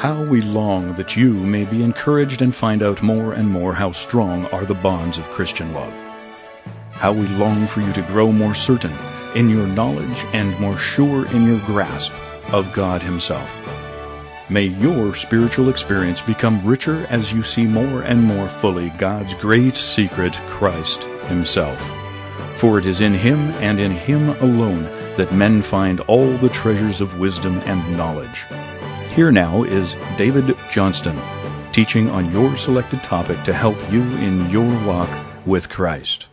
How we long that you may be encouraged and find out more and more how strong are the bonds of Christian love. How we long for you to grow more certain in your knowledge and more sure in your grasp of God Himself. May your spiritual experience become richer as you see more and more fully God's great secret, Christ Himself. For it is in Him and in Him alone that men find all the treasures of wisdom and knowledge. Here now is David Johnston, teaching on your selected topic to help you in your walk with Christ.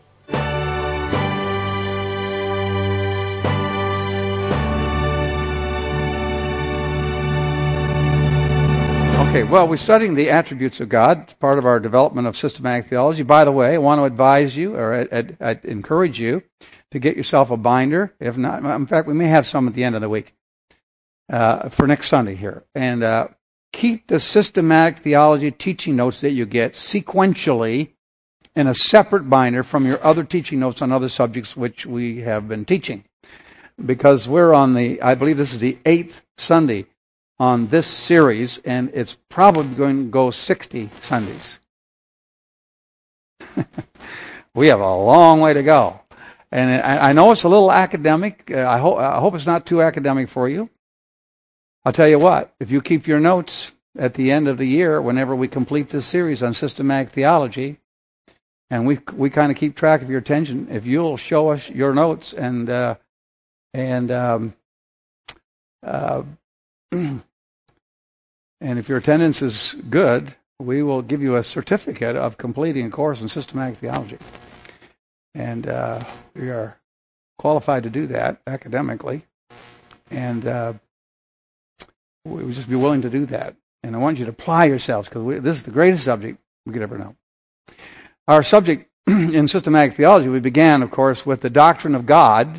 Okay, well, we're studying the attributes of God. It's part of our development of systematic theology. By the way, I want to advise you, or I'd encourage you, to get yourself a binder. If not, in fact, we may have some at the end of the week for next Sunday here. And keep the systematic theology teaching notes that you get sequentially in a separate binder from your other teaching notes on other subjects which we have been teaching. Because we're on I believe this is the 8th Sunday on this series, and it's probably going to go 60 Sundays. We have a long way to go. And I know it's a little academic. I hope it's not too academic for you. I'll tell you what, if you keep your notes at the end of the year, whenever we complete this series on systematic theology, and we kind of keep track of your attention, if you'll show us your notes and if your attendance is good, we will give you a certificate of completing a course in systematic theology. And we are qualified to do that academically. And we would just be willing to do that. And I want you to apply yourselves, because this is the greatest subject we could ever know. Our subject in systematic theology, we began, of course, with the doctrine of God.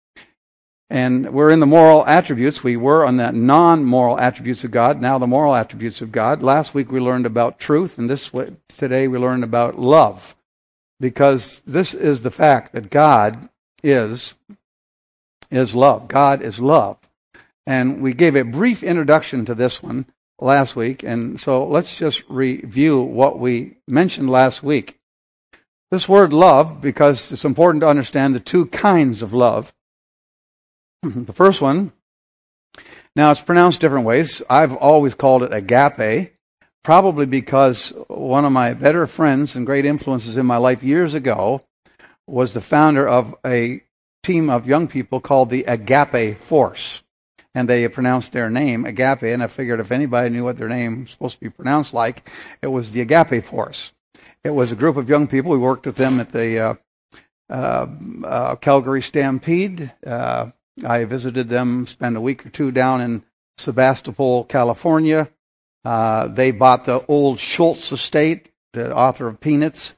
And we're in the moral attributes. We were on the non-moral attributes of God, now the moral attributes of God. Last week we learned about truth, and today we learned about love. Because this is the fact that God is love. God is love. And we gave a brief introduction to this one last week, and so let's just review what we mentioned last week. This word love, because it's important to understand the two kinds of love. The first one, now it's pronounced different ways. I've always called it agape, probably because one of my better friends and great influences in my life years ago was the founder of a team of young people called the Agape Force. And they pronounced their name Agape, and I figured if anybody knew what their name was supposed to be pronounced like, it was the Agape Force. It was a group of young people. We worked with them at the Calgary Stampede. I visited them, spent a week or two down in Sebastopol, California. They bought the old Schultz estate, the author of Peanuts,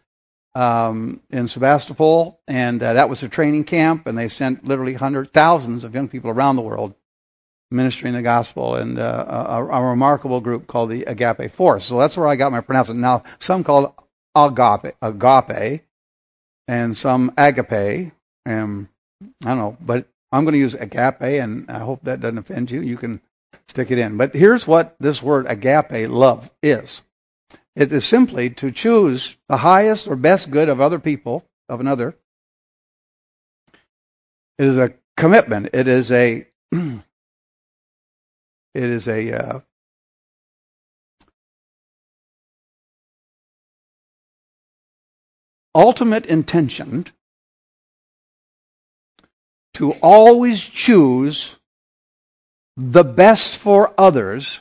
in Sebastopol, and that was a training camp, and they sent literally thousands of young people around the world ministering the gospel, and a remarkable group called the Agape Force. So that's where I got my pronouncement. Now, some call it agape, and some agape, I don't know, but I'm going to use agape, and I hope that doesn't offend you. You can stick it in. But here's what this word agape, love, is. It is simply to choose the highest or best good of other people, of another. It is a commitment. It is a ultimate intention to always choose the best for others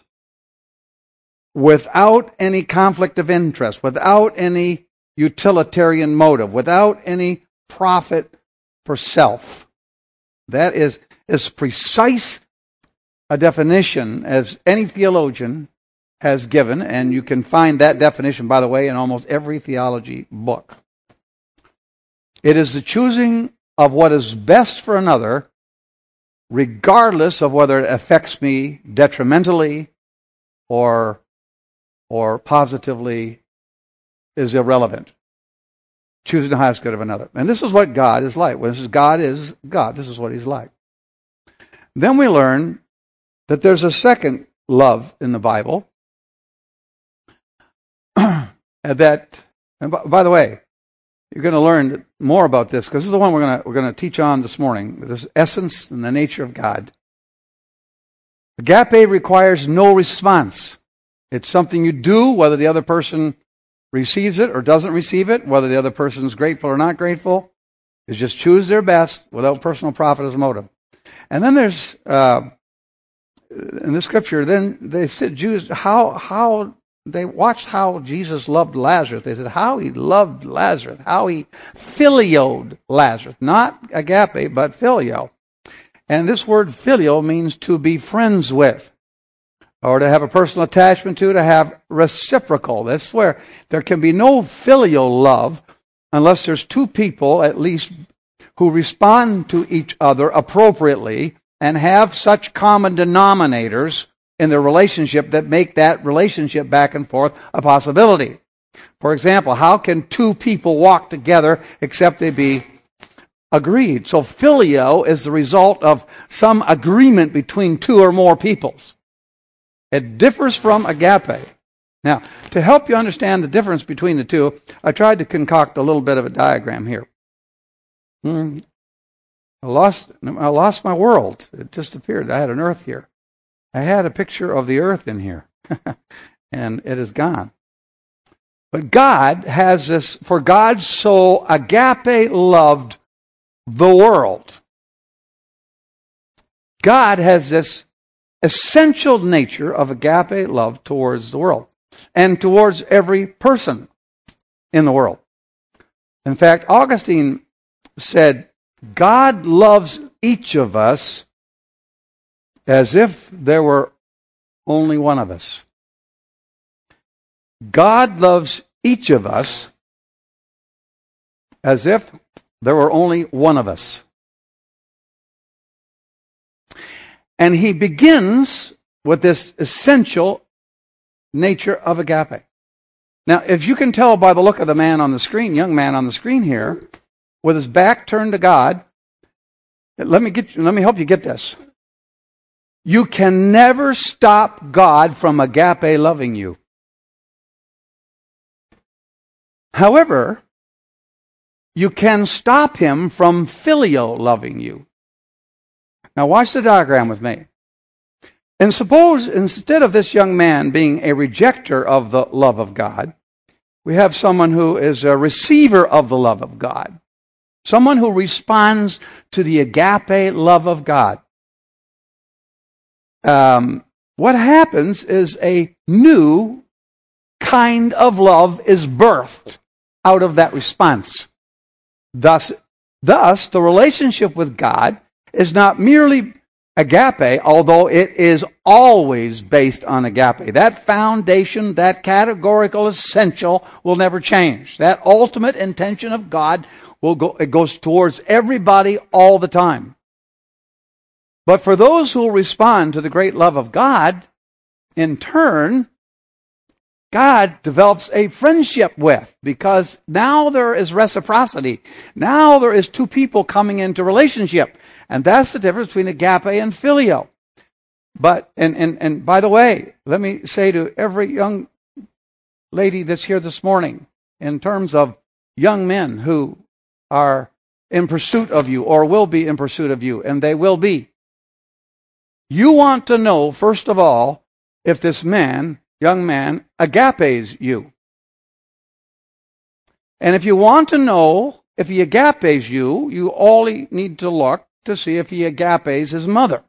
without any conflict of interest, without any utilitarian motive, without any profit for self. That is as precise a definition as any theologian has given, and you can find that definition, by the way, in almost every theology book. It is the choosing of what is best for another, regardless of whether it affects me detrimentally or positively, is irrelevant. Choosing the highest good of another. And this is what God is like. When this is God, this is what He's like. Then we learn that there's a second love in the Bible, And by the way, you're going to learn more about this because this is the one we're going to teach on this morning. This essence and the nature of God. Agape requires no response. It's something you do, whether the other person receives it or doesn't receive it, whether the other person is grateful or not grateful, is just choose their best without personal profit as a motive. And then there's, in the scripture, then they said, Jews, how they watched how Jesus loved Lazarus. They said how he loved Lazarus, how he filioed Lazarus. Not agape, but filio. And this word filio means to be friends with, or to have a personal attachment to have reciprocal. That's where there can be no filial love unless there's two people, at least, who respond to each other appropriately and have such common denominators in their relationship that make that relationship back and forth a possibility. For example, how can two people walk together except they be agreed? So filio is the result of some agreement between two or more peoples. It differs from agape. Now, to help you understand the difference between the two, I tried to concoct a little bit of a diagram here. I lost my world. It just appeared. I had an earth here. I had a picture of the earth in here, and it is gone. But God has this, for God so agape loved the world. God has this essential nature of agape love towards the world and towards every person in the world. In fact, Augustine said, God loves each of us as if there were only one of us. God loves each of us as if there were only one of us. And he begins with this essential nature of agape. Now, if you can tell by the look of the man on the screen, young man on the screen here, with his back turned to God, let me help you get this. You can never stop God from agape loving you. However, you can stop him from filio loving you. Now watch the diagram with me. And suppose instead of this young man being a rejecter of the love of God, we have someone who is a receiver of the love of God. Someone who responds to the agape love of God. What happens is a new kind of love is birthed out of that response. Thus, the relationship with God is not merely agape, although it is always based on agape. That foundation, that categorical essential will never change. That ultimate intention of God it goes towards everybody all the time. But for those who respond to the great love of God, in turn, God develops a friendship with, because now there is reciprocity. Now there is two people coming into relationship. And that's the difference between agape and filio. But, and by the way, let me say to every young lady that's here this morning, in terms of young men who are in pursuit of you or will be in pursuit of you, and they will be. You want to know, first of all, if this young man, agapes you. And if you want to know if he agapes you, you only need to look to see if he agapes his mother.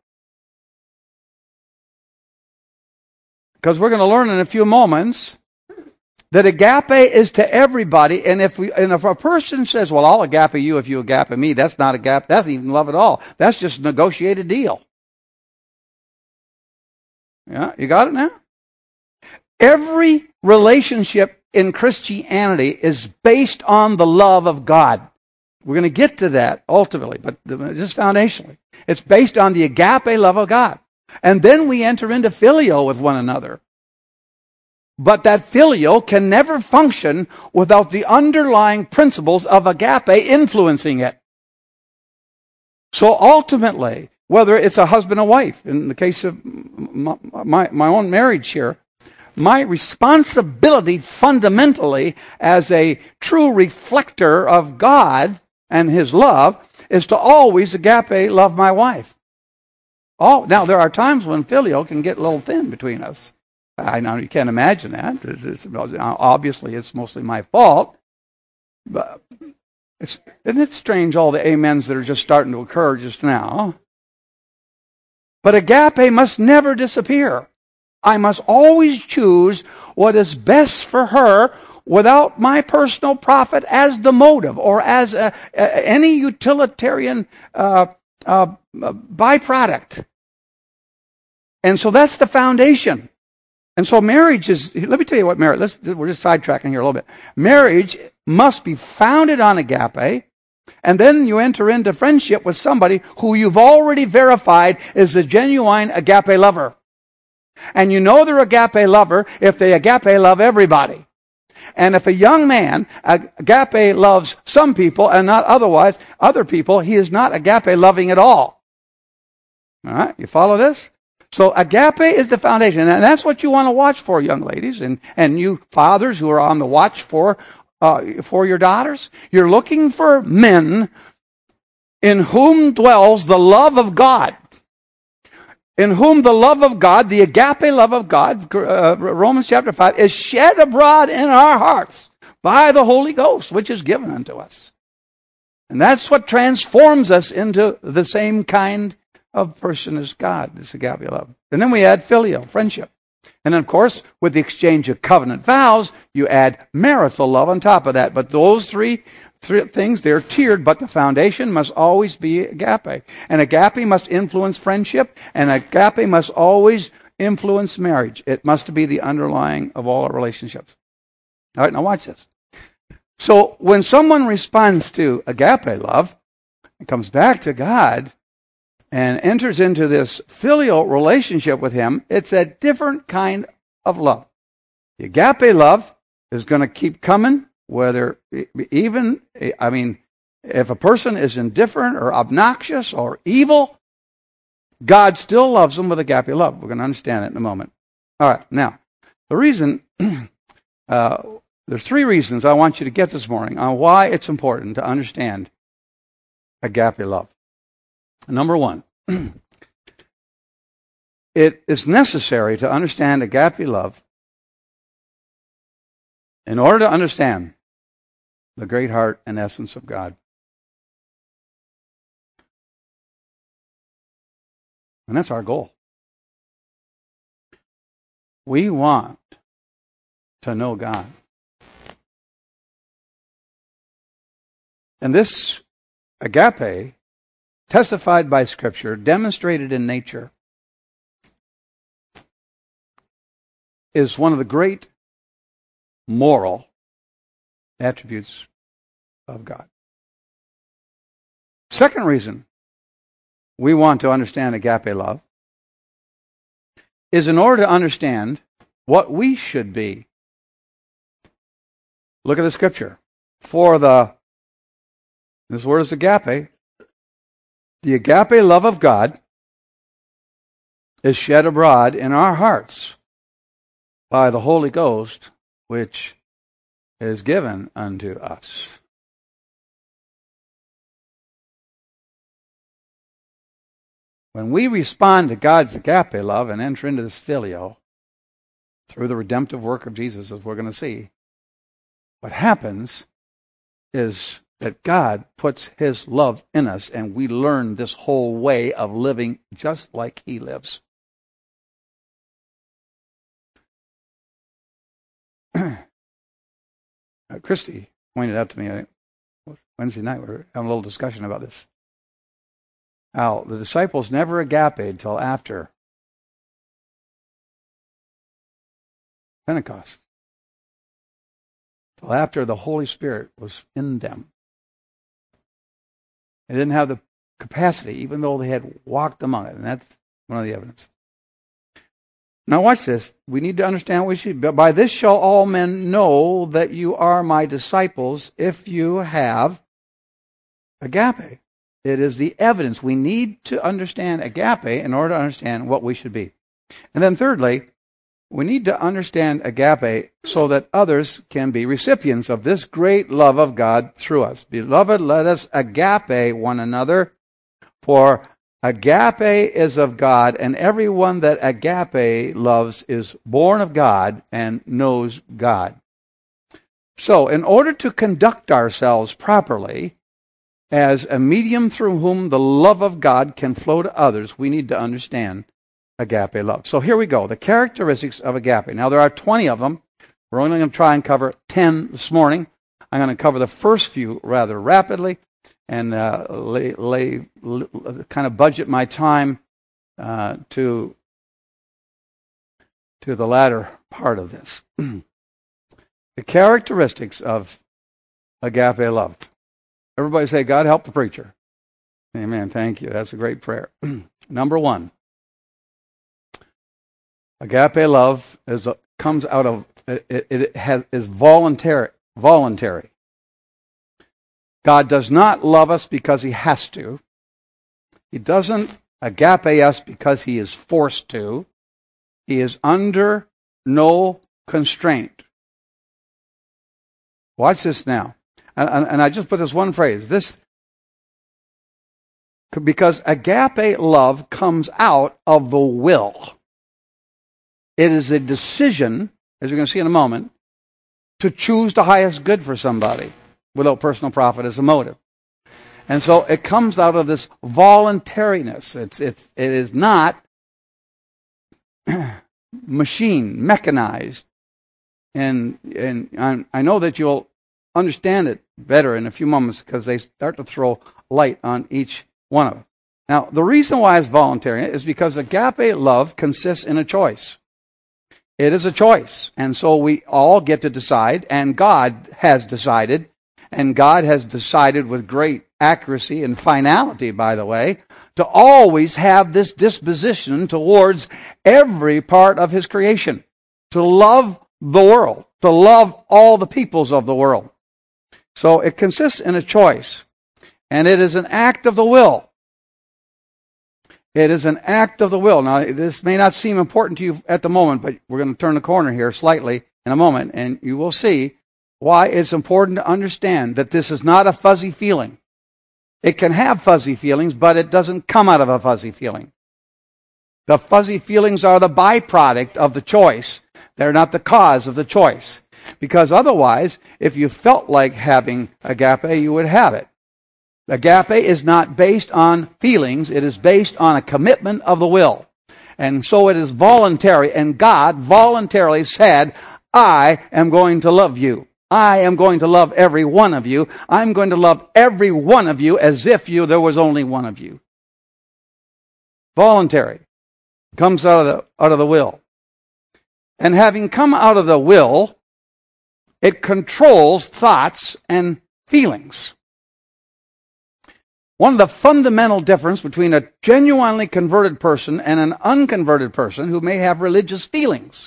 Because we're going to learn in a few moments that agape is to everybody, and if a person says, well, I'll agape you if you agape me, that's not agape, that's not even love at all. That's just a negotiated deal. Yeah, you got it now? Every relationship in Christianity is based on the love of God. We're going to get to that ultimately, but just foundationally. It's based on the agape love of God. And then we enter into filio with one another. But that filio can never function without the underlying principles of agape influencing it. So ultimately, whether it's a husband and wife, in the case of my own marriage here, my responsibility fundamentally as a true reflector of God and His love is to always agape love my wife. Oh, now there are times when filial can get a little thin between us. I know you can't imagine that. Obviously, it's mostly my fault. But isn't it strange, all the amens that are just starting to occur just now? But agape must never disappear. I must always choose what is best for her without my personal profit as the motive or as any utilitarian byproduct. And so that's the foundation. And so marriage is, let me tell you what marriage, we're just sidetracking here a little bit. Marriage must be founded on agape, and then you enter into friendship with somebody who you've already verified is a genuine agape lover. And you know they're agape lover if they agape love everybody. And if a young man agape loves some people and not otherwise other people, he is not agape loving at all. All right, you follow this? So agape is the foundation, and that's what you want to watch for, young ladies, and you fathers who are on the watch for your daughters. You're looking for men in whom dwells the love of God. In whom the love of God, the agape love of God, Romans chapter 5, is shed abroad in our hearts by the Holy Ghost, which is given unto us. And that's what transforms us into the same kind of person as God, this agape love. And then we add filial, friendship. And then, of course, with the exchange of covenant vows, you add marital love on top of that. But those three things, they're tiered, but the foundation must always be agape. And agape must influence friendship, and agape must always influence marriage. It must be the underlying of all our relationships. All right, now watch this. So when someone responds to agape love, it comes back to God and enters into this filial relationship with Him, it's a different kind of love. The agape love is going to keep coming, whether even, if a person is indifferent or obnoxious or evil, God still loves them with agape love. We're going to understand that in a moment. All right, now, the reason, there's three reasons I want you to get this morning on why it's important to understand agape love. Number one, it is necessary to understand agape love in order to understand the great heart and essence of God. And that's our goal. We want to know God. And this agape, testified by Scripture, demonstrated in nature, is one of the great moral attributes of God. Second reason we want to understand agape love is in order to understand what we should be. Look at the Scripture. This word is agape. The agape love of God is shed abroad in our hearts by the Holy Ghost, which is given unto us. When we respond to God's agape love and enter into this filio through the redemptive work of Jesus, as we're going to see, what happens is that God puts His love in us, and we learn this whole way of living just like He lives. Christy pointed out to me, I think it was Wednesday night, we were having a little discussion about this. How the disciples never agape until after Pentecost, till after the Holy Spirit was in them. They didn't have the capacity, even though they had walked among it, and that's one of the evidence. Now watch this. We need to understand what we should. By this shall all men know that you are my disciples, if you have agape. It is the evidence. We need to understand agape in order to understand what we should be. And then thirdly, we need to understand agape so that others can be recipients of this great love of God through us. Beloved, let us agape one another, for agape is of God, and everyone that agape loves is born of God and knows God. So, in order to conduct ourselves properly as a medium through whom the love of God can flow to others, we need to understand agape love. So here we go, the characteristics of agape. Now, there are 20 of them. We're only going to try and cover 10 this morning. I'm going to cover the first few rather rapidly and kind of budget my time to the latter part of this. The characteristics of agape love. Everybody say, God help the preacher. Amen. Thank you. That's a great prayer. Number one, agape love comes out of, is voluntary. God does not love us because he has to. He doesn't agape us because he is forced to. He is under no constraint. Watch this now. And I just put this one phrase. Because agape love comes out of the will. It is a decision, as you're going to see in a moment, to choose the highest good for somebody without personal profit as a motive. And so it comes out of this voluntariness. It is not mechanized. And I know that you'll understand it better in a few moments because they start to throw light on each one of us. Now, the reason why it's voluntary is because agape love consists in a choice. It is a choice. And so we all get to decide, and God has decided, and God has decided with great accuracy and finality, by the way, to always have this disposition towards every part of his creation, to love the world, to love all the peoples of the world. So it consists in a choice, and it is an act of the will. It is an act of the will. Now, this may not seem important to you at the moment, but we're going to turn the corner here slightly in a moment, and you will see why it's important to understand that this is not a fuzzy feeling. It can have fuzzy feelings, but it doesn't come out of a fuzzy feeling. The fuzzy feelings are the byproduct of the choice. They're not the cause of the choice. Because otherwise, if you felt like having agape, you would have it. Agape is not based on feelings. It is based on a commitment of the will. And so it is voluntary. And God voluntarily said, I am going to love you. I am going to love every one of you. I'm going to love every one of you as if there was only one of you. Voluntary. Comes out of the will. And having come out of the will, it controls thoughts and feelings. One of the fundamental differences between a genuinely converted person and an unconverted person who may have religious feelings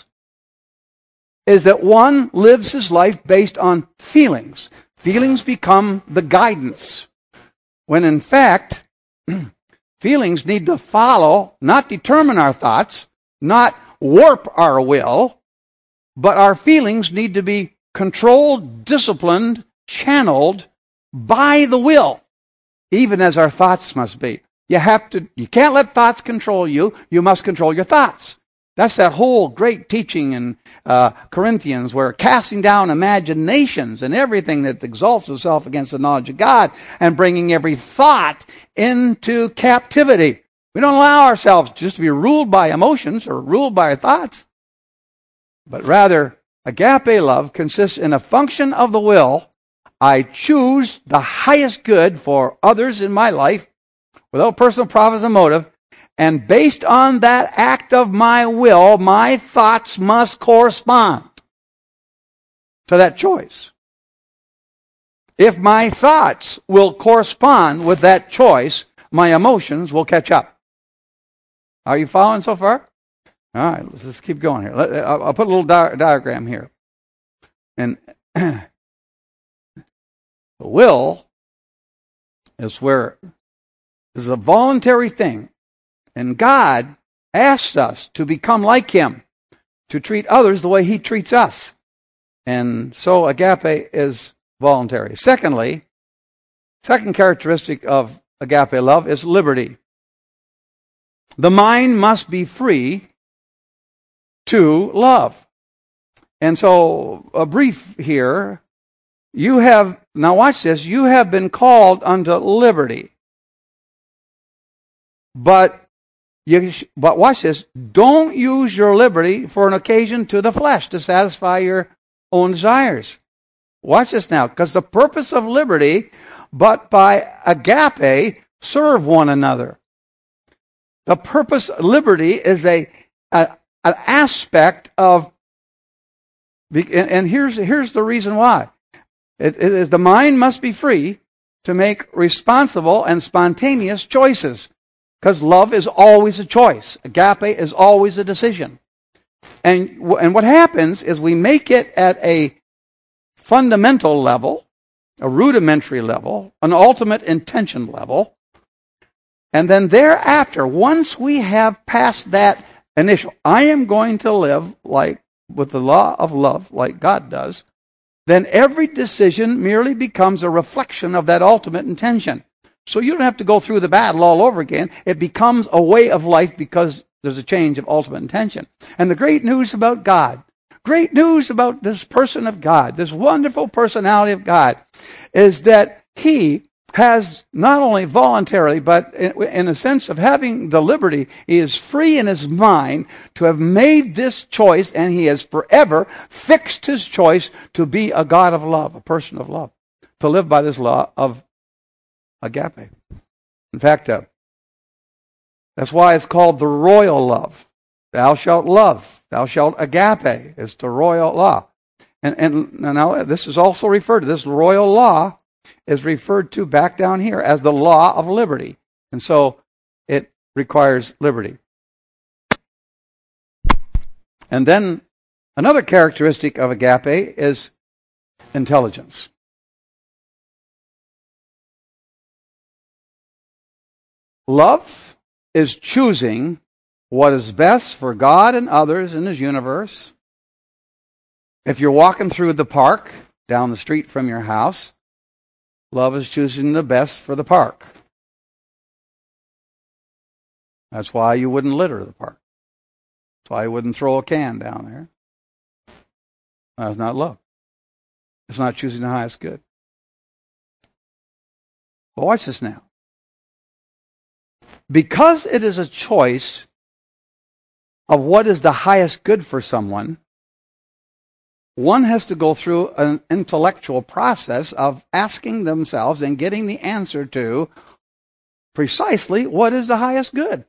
is that one lives his life based on feelings. Feelings become the guidance, when in fact, feelings need to follow, not determine our thoughts, not warp our will, but our feelings need to be controlled, disciplined, channeled by the will, even as our thoughts must be. You can't let thoughts control you. You must control your thoughts. That's that whole great teaching in Corinthians where casting down imaginations and everything that exalts itself against the knowledge of God and bringing every thought into captivity. We don't allow ourselves just to be ruled by emotions or ruled by our thoughts, but rather agape love consists in a function of the will. I choose the highest good for others in my life without personal profit as a motive. And based on that act of my will, my thoughts must correspond to that choice. If my thoughts will correspond with that choice, my emotions will catch up. Are you following so far? All right, let's keep going here. I'll put a little diagram here. And the will is a voluntary thing. And God asked us to become like him. to treat others the way he treats us. And so agape is voluntary. Secondly, second characteristic of agape love is liberty. The mind must be free to love. And so, a brief here, now watch this, you have been called unto liberty. But watch this, don't use your liberty for an occasion to the flesh to satisfy your own desires. Watch this now, because the purpose of liberty, but by agape, serve one another. The purpose of liberty is an aspect of, and here's the reason why. It is the mind must be free to make responsible and spontaneous choices, because love is always a choice. Agape is always a decision. And what happens is we make it at a fundamental level, a rudimentary level, an ultimate intention level, and then thereafter, once we have passed that initial, I am going to live like with the law of love, like God does, then every decision merely becomes a reflection of that ultimate intention. So you don't have to go through the battle all over again. It becomes a way of life because there's a change of ultimate intention. And the great news about God, great news about this person of God, this wonderful personality of God, is that he has not only voluntarily, but in a sense of having the liberty, he is free in his mind to have made this choice, and he has forever fixed his choice to be a God of love, a person of love, to live by this law of agape. In fact, that's why it's called the royal love. Thou shalt love, thou shalt agape, is the royal law. And now this is also referred to, this royal law is referred to back down here as the law of liberty. And so it requires liberty. And then another characteristic of agape is intelligence. Love is choosing what is best for God and others in His universe. If you're walking through the park down the street from your house, love is choosing the best for the park. That's why you wouldn't litter the park. That's why you wouldn't throw a can down there. That's not love. It's not choosing the highest good. But watch this now. Because it is a choice of what is the highest good for someone, one has to go through an intellectual process of asking themselves and getting the answer to precisely what is the highest good.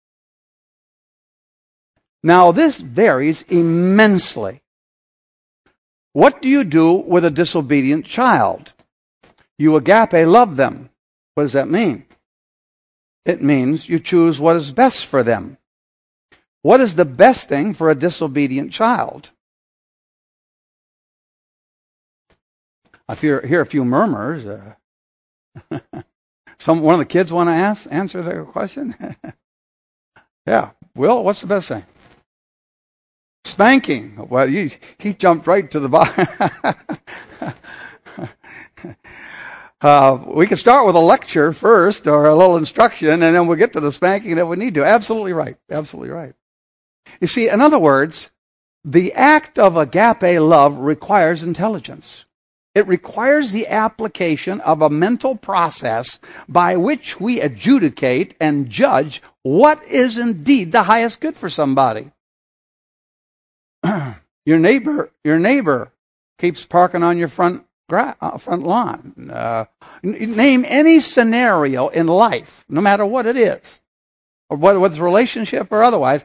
Now, this varies immensely. What do you do with a disobedient child? You agape love them. What does that mean? It means you choose what is best for them. What is the best thing for a disobedient child? I hear a few murmurs. One of the kids want to answer their question? Yeah. Will, what's the best thing? Spanking. Well, he jumped right to the bottom. We can start with a lecture first, or a little instruction, and then we'll get to the spanking that we need to. Absolutely right. Absolutely right. You see, in other words, the act of agape love requires intelligence. It requires the application of a mental process by which we adjudicate and judge what is indeed the highest good for somebody. Your neighbor keeps parking on your front lawn. Name any scenario in life, no matter what it is, or whether it's relationship or otherwise.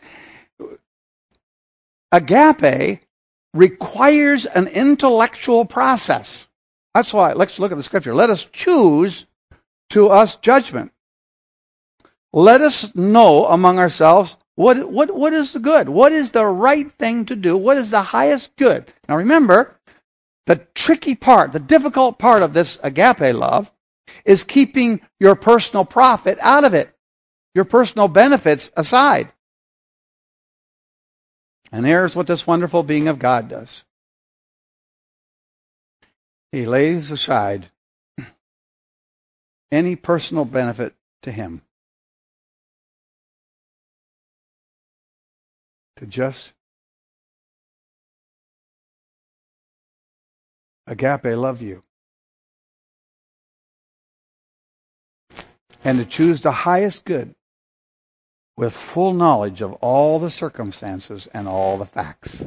Agape requires an intellectual process. That's why, let's look at the scripture. Let us choose to us judgment. Let us know among ourselves what is the good? What is the right thing to do? What is the highest good? Now remember, the tricky part, the difficult part of this agape love is keeping your personal profit out of it, your personal benefits aside. And here's what this wonderful being of God does. He lays aside any personal benefit to him to just agape love you. And to choose the highest good with full knowledge of all the circumstances and all the facts.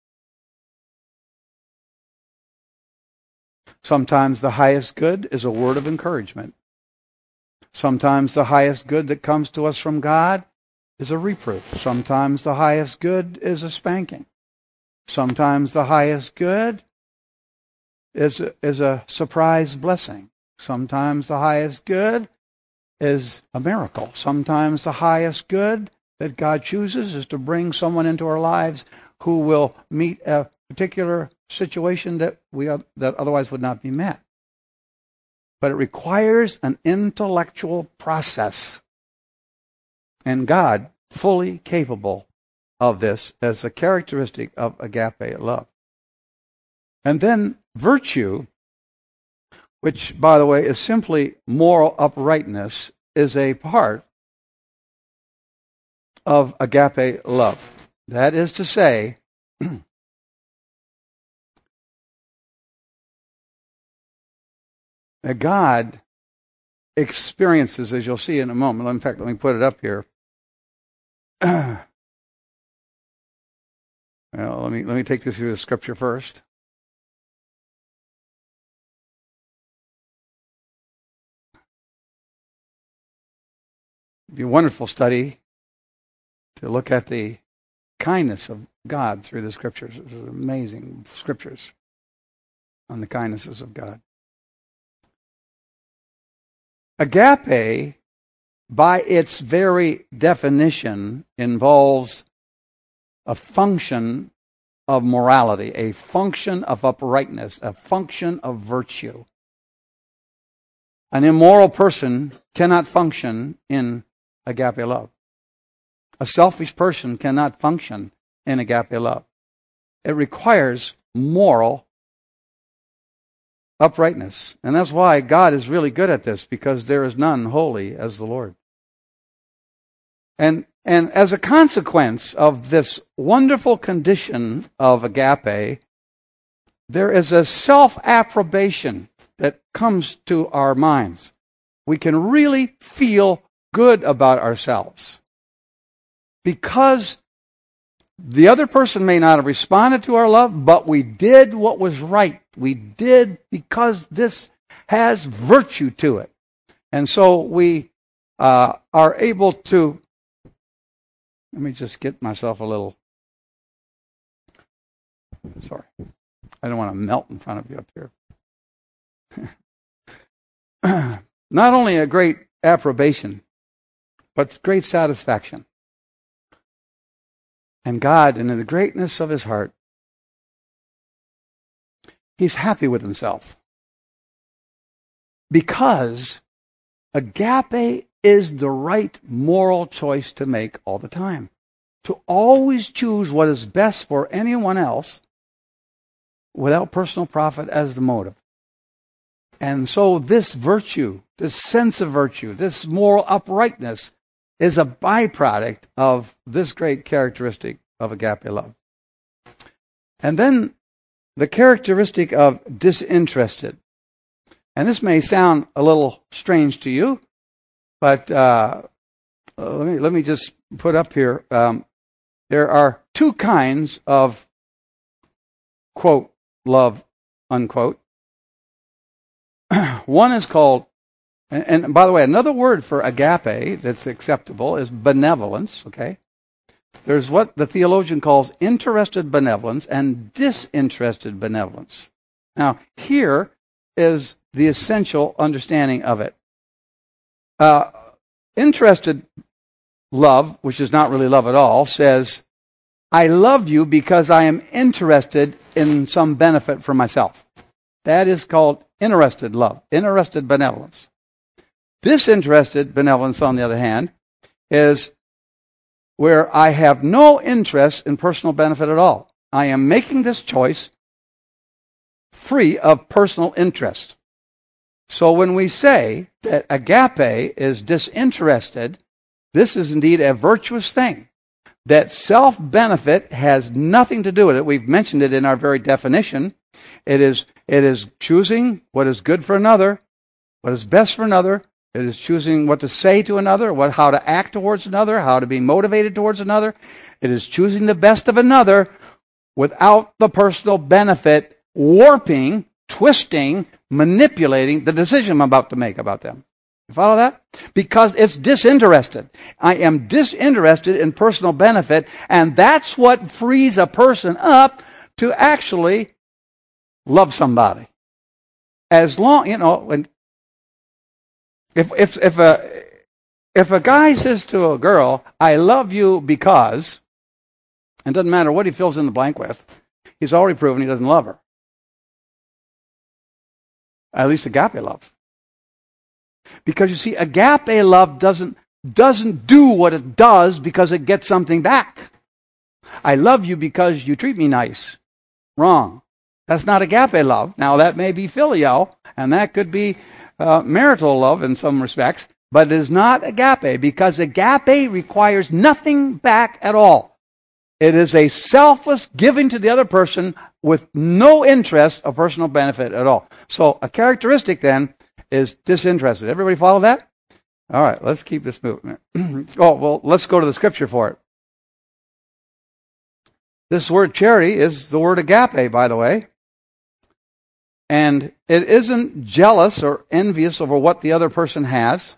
Sometimes the highest good is a word of encouragement. Sometimes the highest good that comes to us from God is a reproof. Sometimes the highest good is a spanking. Sometimes the highest good is a surprise blessing. Sometimes the highest good is a miracle. Sometimes the highest good that God chooses is to bring someone into our lives who will meet a particular situation that otherwise would not be met. But it requires an intellectual process. And God, fully capable of this as a characteristic of agape love. And then virtue, which, by the way, is simply moral uprightness, is a part of agape love. That is to say, that God experiences, as you'll see in a moment. In fact, let me put it up here. Well, let me take this through the scripture first. It'd be a wonderful study to look at the kindness of God through the scriptures. It's amazing scriptures on the kindnesses of God. Agape, by its very definition, involves a function of morality, a function of uprightness, a function of virtue. An immoral person cannot function in agape love. A selfish person cannot function in agape love. It requires moral uprightness. And that's why God is really good at this, because there is none holy as the Lord. And as a consequence of this wonderful condition of agape, there is a self-approbation that comes to our minds. We can really feel good about ourselves because the other person may not have responded to our love, but we did what was right. We did because this has virtue to it. And so we are able to, let me just get myself a little, sorry, I don't want to melt in front of you up here. Not only a great approbation, but great satisfaction. And God, and in the greatness of his heart, he's happy with himself. Because agape is the right moral choice to make all the time. To always choose what is best for anyone else without personal profit as the motive. And so this virtue, this sense of virtue, this moral uprightness is a byproduct of this great characteristic of agape love. And then the characteristic of disinterested. And this may sound a little strange to you, but let me just put up here. There are two kinds of, quote, love, unquote. One is called, and by the way, another word for agape that's acceptable is benevolence, okay? There's what the theologian calls interested benevolence and disinterested benevolence. Now, here is the essential understanding of it. Interested love, which is not really love at all, says, I love you because I am interested in some benefit for myself. That is called interested love, interested benevolence. Disinterested benevolence, on the other hand, is where I have no interest in personal benefit at all. I am making this choice free of personal interest. So when we say that agape is disinterested, this is indeed a virtuous thing. That self-benefit has nothing to do with it. We've mentioned it in our very definition. It is choosing what is good for another, what is best for another. It is choosing what to say to another, how to act towards another, how to be motivated towards another. It is choosing the best of another without the personal benefit warping, twisting, manipulating the decision I'm about to make about them. You follow that? Because it's disinterested. I am disinterested in personal benefit, and that's what frees a person up to actually love somebody. As long, when if a guy says to a girl, "I love you because," it doesn't matter what he fills in the blank with, he's already proven he doesn't love her. At least agape love. Because you see, agape love doesn't do what it does because it gets something back. I love you because you treat me nice. Wrong. That's not agape love. Now, that may be filial, and that could be marital love in some respects, but it is not agape, because agape requires nothing back at all. It is a selfless giving to the other person with no interest of personal benefit at all. So a characteristic then is disinterested. Everybody follow that? All right, let's keep this moving. Let's go to the scripture for it. This word charity is the word agape, by the way. And it isn't jealous or envious over what the other person has.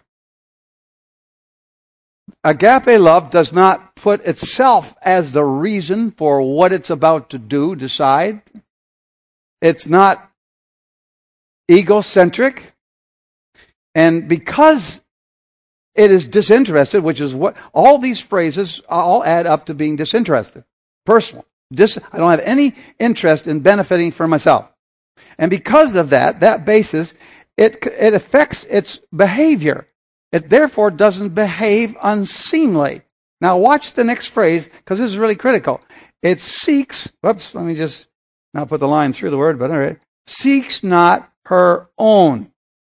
Agape love does not put itself as the reason for what it's about to decide. It's not egocentric. And because it is disinterested, which is what all these phrases all add up to being disinterested, personal. I don't have any interest in benefiting for myself. And because of that basis, it affects its behavior. It therefore doesn't behave unseemly. Now watch the next phrase, because this is really critical. It seeks, let me just not put the line through the word, but all right. Seeks not her own.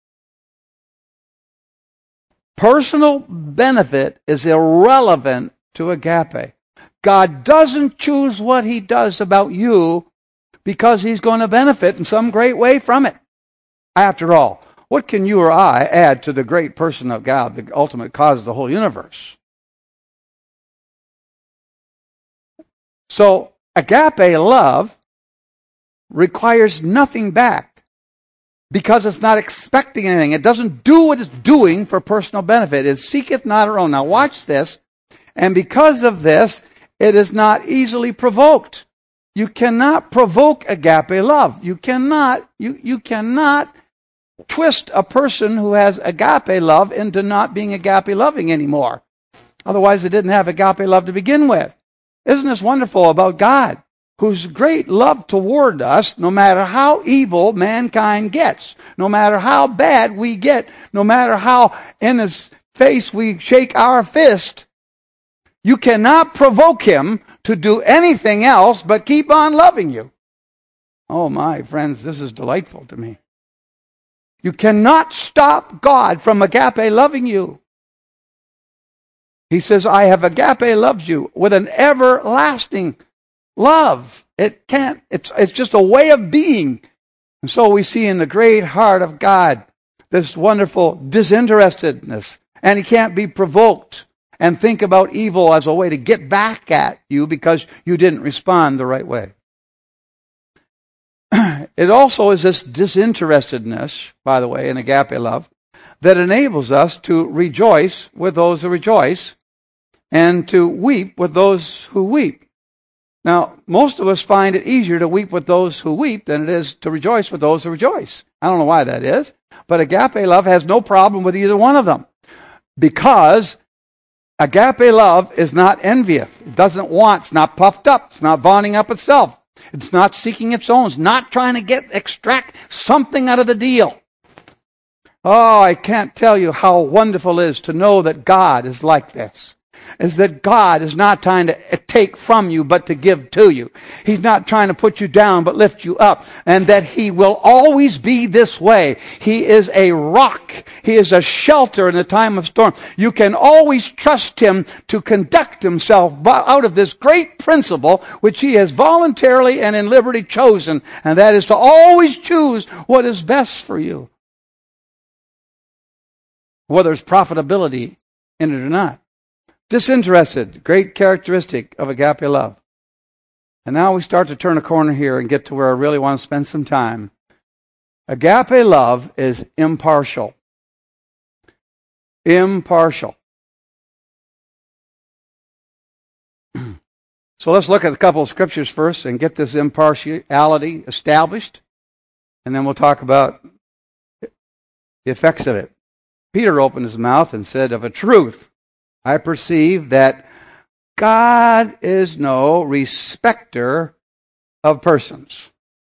Personal benefit is irrelevant to agape. God doesn't choose what he does about you because he's going to benefit in some great way from it. After all, what can you or I add to the great person of God, the ultimate cause of the whole universe? So, agape love requires nothing back because it's not expecting anything. It doesn't do what it's doing for personal benefit. It seeketh not her own. Now watch this. And because of this, it is not easily provoked. You cannot provoke agape love. You cannot twist a person who has agape love into not being agape loving anymore. Otherwise, they didn't have agape love to begin with. Isn't this wonderful about God, whose great love toward us, no matter how evil mankind gets, no matter how bad we get, no matter how in his face we shake our fist, you cannot provoke him to do anything else but keep on loving you. Oh my friends, this is delightful to me. You cannot stop God from agape loving you. He says, I have agape loved you with an everlasting love. It can't, it's just a way of being. And so we see in the great heart of God this wonderful disinterestedness. And he can't be provoked and think about evil as a way to get back at you because you didn't respond the right way. It also is this disinterestedness, by the way, in agape love, that enables us to rejoice with those who rejoice and to weep with those who weep. Now, most of us find it easier to weep with those who weep than it is to rejoice with those who rejoice. I don't know why that is, but agape love has no problem with either one of them, because agape love is not envious. It doesn't want, it's not puffed up, it's not vaunting up itself. It's not seeking its own. It's not trying to extract something out of the deal. Oh, I can't tell you how wonderful it is to know that God is like this. is that God is not trying to take from you, but to give to you. He's not trying to put you down, but lift you up. And that He will always be this way. He is a rock. He is a shelter in the time of storm. You can always trust Him to conduct Himself out of this great principle, which He has voluntarily and in liberty chosen. And that is to always choose what is best for you, whether it's profitability in it or not. Disinterested, great characteristic of agape love. And now we start to turn a corner here and get to where I really want to spend some time. Agape love is impartial. Impartial. So let's look at a couple of scriptures first and get this impartiality established. And then we'll talk about the effects of it. Peter opened his mouth and said, "Of a truth, I perceive that God is no respecter of persons."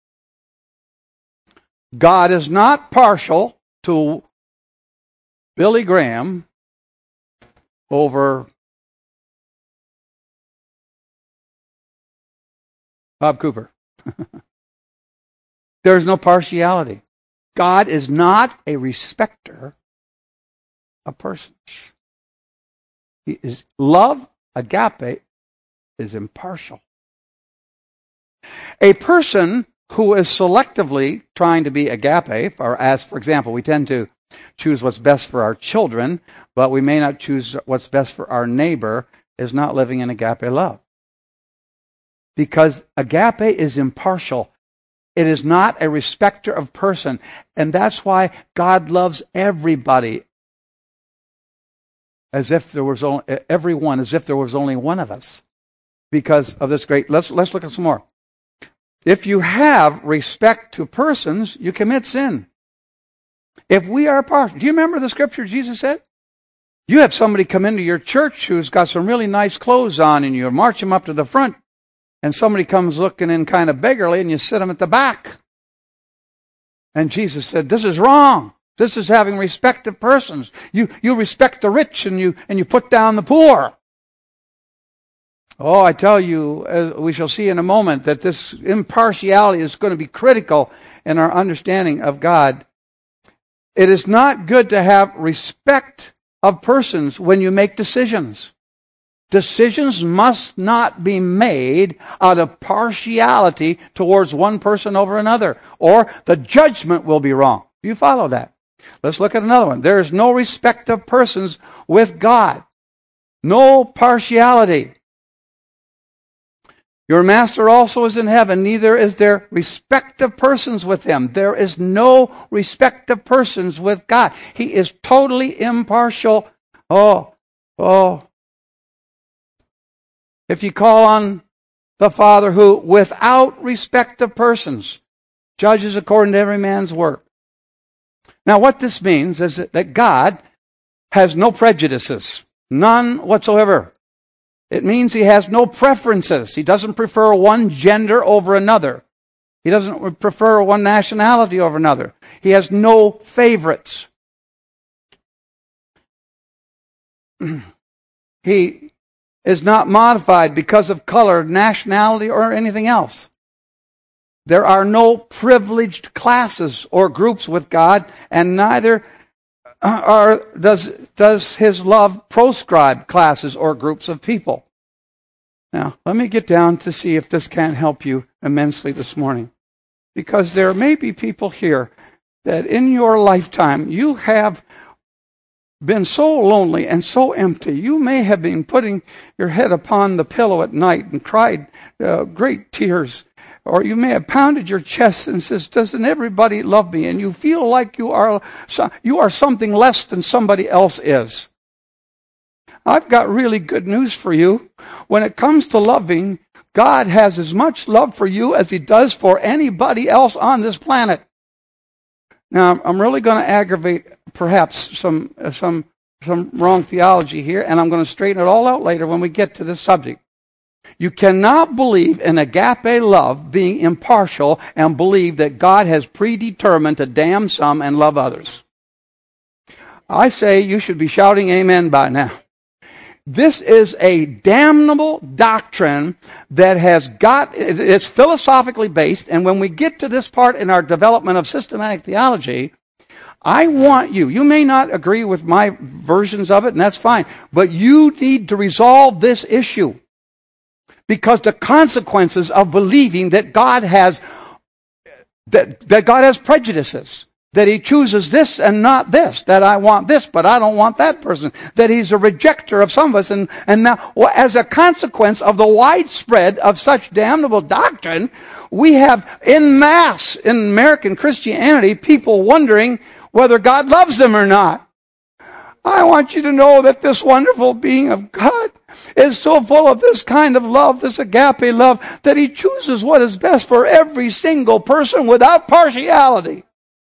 God is not partial to Billy Graham over Bob Cooper. There's no partiality. God is not a respecter of persons. He is love, agape, is impartial. A person who is selectively trying to be agape, or as, for example, we tend to choose what's best for our children, but we may not choose what's best for our neighbor, is not living in agape love. Because agape is impartial. It is not a respecter of person. And that's why God loves everybody as if there was only, everyone as if there was only one of us. Because of this great, let's look at some more. If you have respect to persons, you commit sin. If we are partial, do you remember the scripture Jesus said? You have somebody come into your church who's got some really nice clothes on, and you march him up to the front, and somebody comes looking in kind of beggarly, and you sit him at the back. And Jesus said, this is wrong. This is having respect of persons. You respect the rich, and you put down the poor. Oh, I tell you, as we shall see in a moment, that this impartiality is going to be critical in our understanding of God. It is not good to have respect of persons when you make decisions. Decisions must not be made out of partiality towards one person over another, or the judgment will be wrong. Do you follow that? Let's look at another one. There is no respect of persons with God. No partiality. Your master also is in heaven, neither is there respect of persons with him. There is no respect of persons with God. He is totally impartial. If you call on the Father who, without respect of persons, judges according to every man's work. Now what this means is that God has no prejudices, none whatsoever. It means He has no preferences. He doesn't prefer one gender over another. He doesn't prefer one nationality over another. He has no favorites. He is not modified because of color, nationality, or anything else. There are no privileged classes or groups with God, and neither does His love proscribe classes or groups of people. Now, let me get down to see if this can't help you immensely this morning. Because there may be people here that in your lifetime you have been so lonely and so empty. You may have been putting your head upon the pillow at night and cried great tears. Or you may have pounded your chest and says, doesn't everybody love me? And you feel like you are something less than somebody else is. I've got really good news for you. When it comes to loving, God has as much love for you as He does for anybody else on this planet. Now, I'm really going to aggravate perhaps some wrong theology here, and I'm going to straighten it all out later when we get to this subject. You cannot believe in agape love being impartial and believe that God has predetermined to damn some and love others. I say you should be shouting amen by now. This is a damnable doctrine that it's philosophically based, and when we get to this part in our development of systematic theology, I want you may not agree with my versions of it, and that's fine, but you need to resolve this issue. Because the consequences of believing that God has prejudices, that he chooses this and not this, that I want this, but I don't want that person, that he's a rejecter of some of us. And now, as a consequence of the widespread of such damnable doctrine, we have en masse in American Christianity people wondering whether God loves them or not. I want you to know that this wonderful being of God is so full of this kind of love, this agape love, that he chooses what is best for every single person without partiality.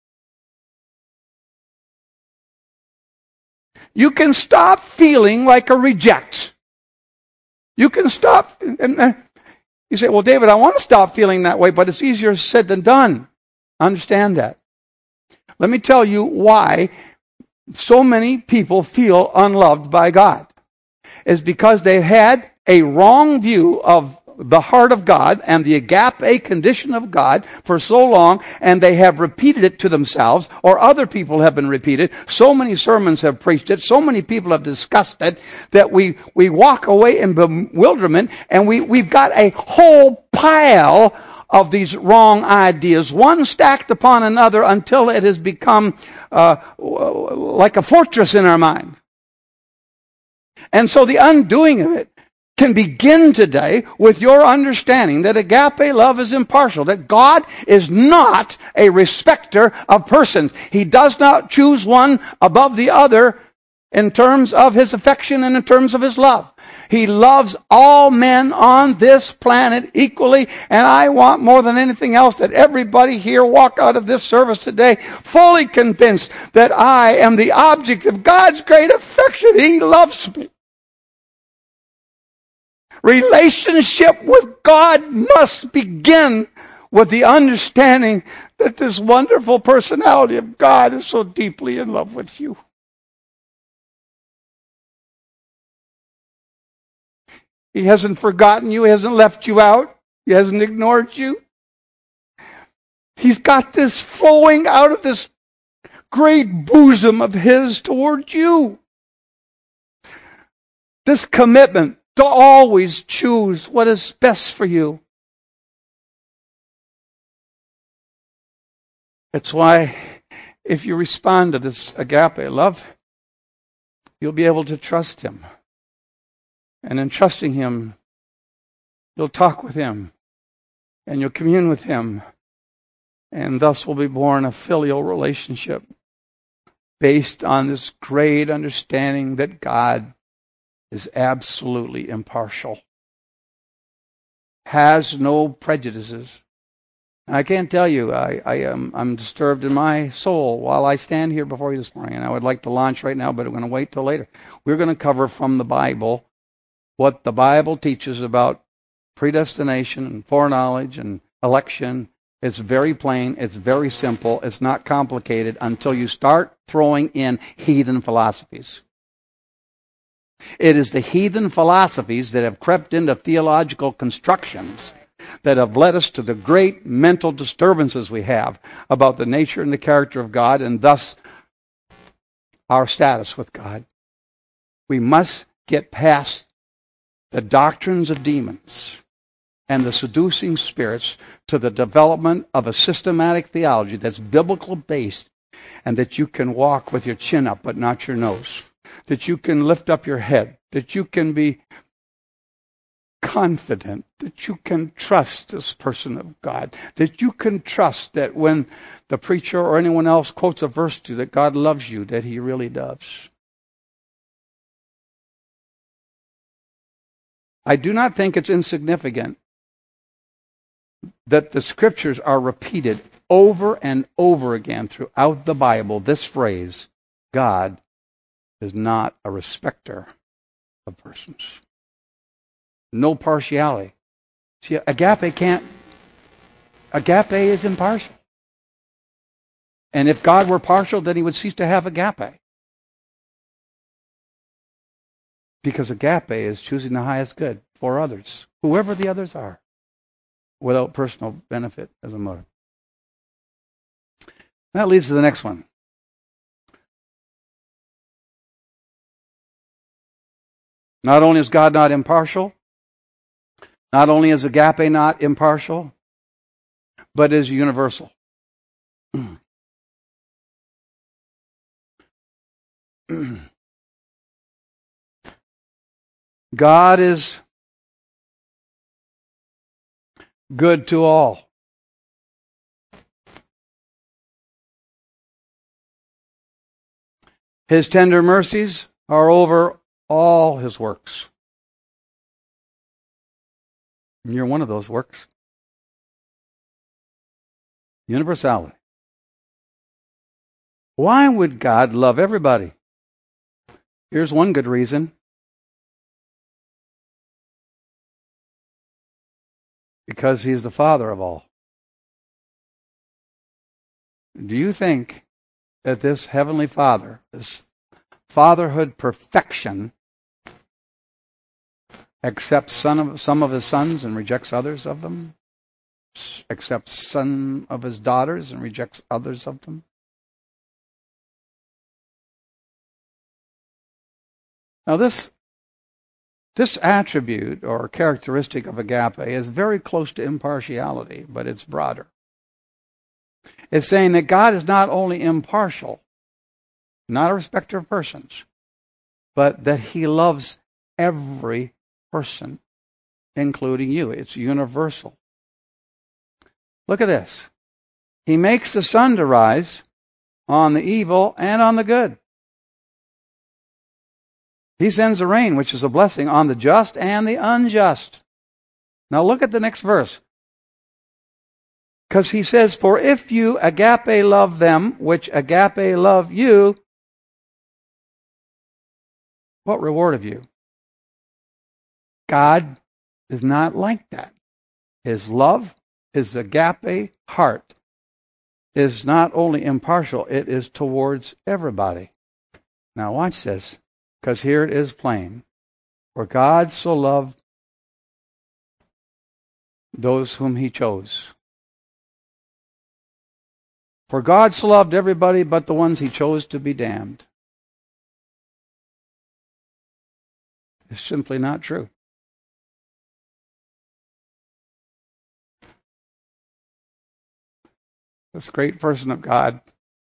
You can stop feeling like a reject. You can stop. And you say, well, David, I want to stop feeling that way, but it's easier said than done. Understand that. Let me tell you why so many people feel unloved by God. It's because they've had a wrong view of the heart of God and the agape condition of God for so long, and they have repeated it to themselves, or other people have been repeated. So many sermons have preached it, so many people have discussed it, that we walk away in bewilderment, and we've got a whole pile of these wrong ideas, one stacked upon another, until it has become like a fortress in our mind. And so the undoing of it can begin today with your understanding that agape love is impartial, that God is not a respecter of persons. He does not choose one above the other in terms of his affection and in terms of his love. He loves all men on this planet equally, and I want more than anything else that everybody here walk out of this service today fully convinced that I am the object of God's great affection. He loves me. Relationship with God must begin with the understanding that this wonderful personality of God is so deeply in love with you. He hasn't forgotten you. He hasn't left you out. He hasn't ignored you. He's got this flowing out of this great bosom of his toward you. This commitment to always choose what is best for you. That's why if you respond to this agape love, you'll be able to trust him. And in trusting him, you'll talk with him, and you'll commune with him, and thus will be born a filial relationship based on this great understanding that God is absolutely impartial, has no prejudices. And I can't tell you, I'm disturbed in my soul while I stand here before you this morning, and I would like to launch right now, but I'm going to wait till later. We're going to cover from the Bible what the Bible teaches about predestination and foreknowledge and election. It's very plain, it's very simple, it's not complicated until you start throwing in heathen philosophies. It is the heathen philosophies that have crept into theological constructions that have led us to the great mental disturbances we have about the nature and the character of God, and thus our status with God. We must get past the doctrines of demons and the seducing spirits to the development of a systematic theology that's biblical based, and that you can walk with your chin up but not your nose. That you can lift up your head, that you can be confident, that you can trust this person of God, that you can trust that when the preacher or anyone else quotes a verse to you that God loves you, that he really does. I do not think it's insignificant that the scriptures are repeated over and over again throughout the Bible, this phrase, God is not a respecter of persons. No partiality. See, agape is impartial. And if God were partial, then he would cease to have agape. Because agape is choosing the highest good for others, whoever the others are, without personal benefit as a motive. That leads to the next one. Not only is God not impartial, not only is agape not impartial, but is universal. God is good to all. His tender mercies are over all his works. And you're one of those works. Universality. Why would God love everybody? Here's one good reason. Because he is the Father of all. Do you think that this Heavenly Father, this fatherhood perfection, accepts some of his sons and rejects others of them? Accepts some of his daughters and rejects others of them? Now this attribute or characteristic of agape is very close to impartiality, but it's broader. It's saying that God is not only impartial, not a respecter of persons, but that he loves every person, including you. It's universal. Look at this. He makes the sun to rise on the evil and on the good. He sends the rain, which is a blessing, on the just and the unjust. Now look at the next verse. Because he says, for if you agape love them, which agape love you, what reward have you? God is not like that. His love, his agape heart, is not only impartial, it is towards everybody. Now watch this. Because here it is plain. For God so loved those whom he chose. For God so loved everybody but the ones he chose to be damned. It's simply not true. This great person of God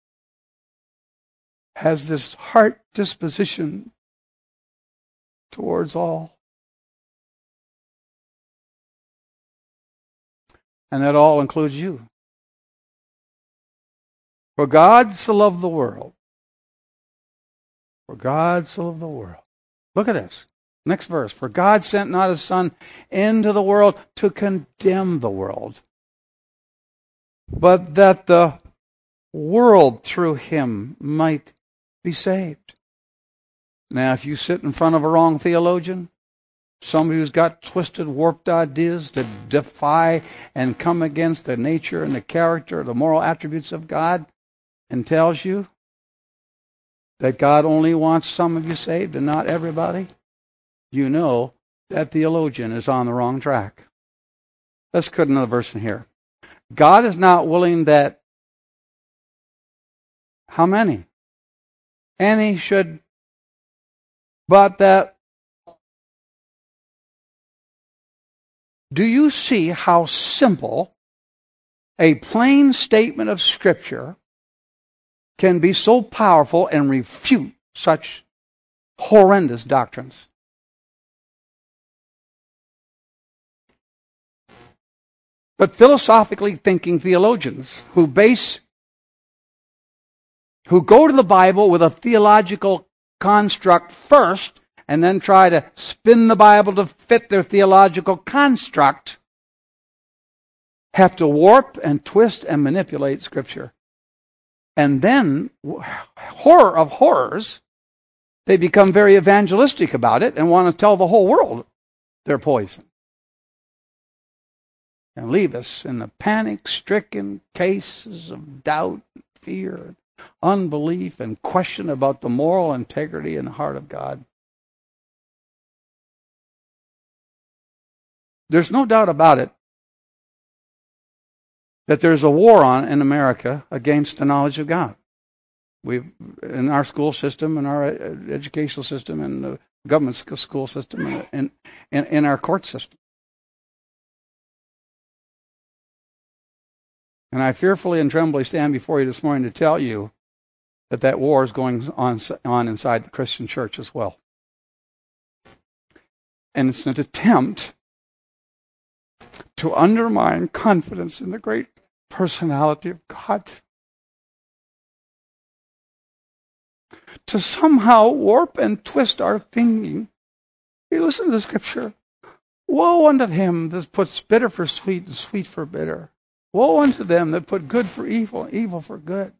has this heart disposition towards all. And that all includes you. For God so loved the world. For God so loved the world. Look at this. Next verse. For God sent not his Son into the world to condemn the world, but that the world through him might be saved. Now, if you sit in front of a wrong theologian, somebody who's got twisted, warped ideas that defy and come against the nature and the character, the moral attributes of God, and tells you that God only wants some of you saved and not everybody, you know that theologian is on the wrong track. Let's put another verse in here. God is not willing that, how many? Any should, but that. Do you see how simple a plain statement of Scripture can be so powerful and refute such horrendous doctrines? But philosophically thinking theologians who go to the Bible with a theological construct first and then try to spin the Bible to fit their theological construct have to warp and twist and manipulate Scripture. And then, horror of horrors, they become very evangelistic about it and want to tell the whole world they're poison. And leave us in the panic-stricken cases of doubt, fear, unbelief, and question about the moral integrity in the heart of God. There's no doubt about it that there's a war on in America against the knowledge of God. We've, in our school system, in our educational system, in the government school system, and in our court system. And I fearfully and trembly stand before you this morning to tell you that that war is going on inside the Christian church as well. And it's an attempt to undermine confidence in the great personality of God. To somehow warp and twist our thinking. You listen to the scripture. Woe unto him that puts bitter for sweet and sweet for bitter. Woe unto them that put good for evil and evil for good.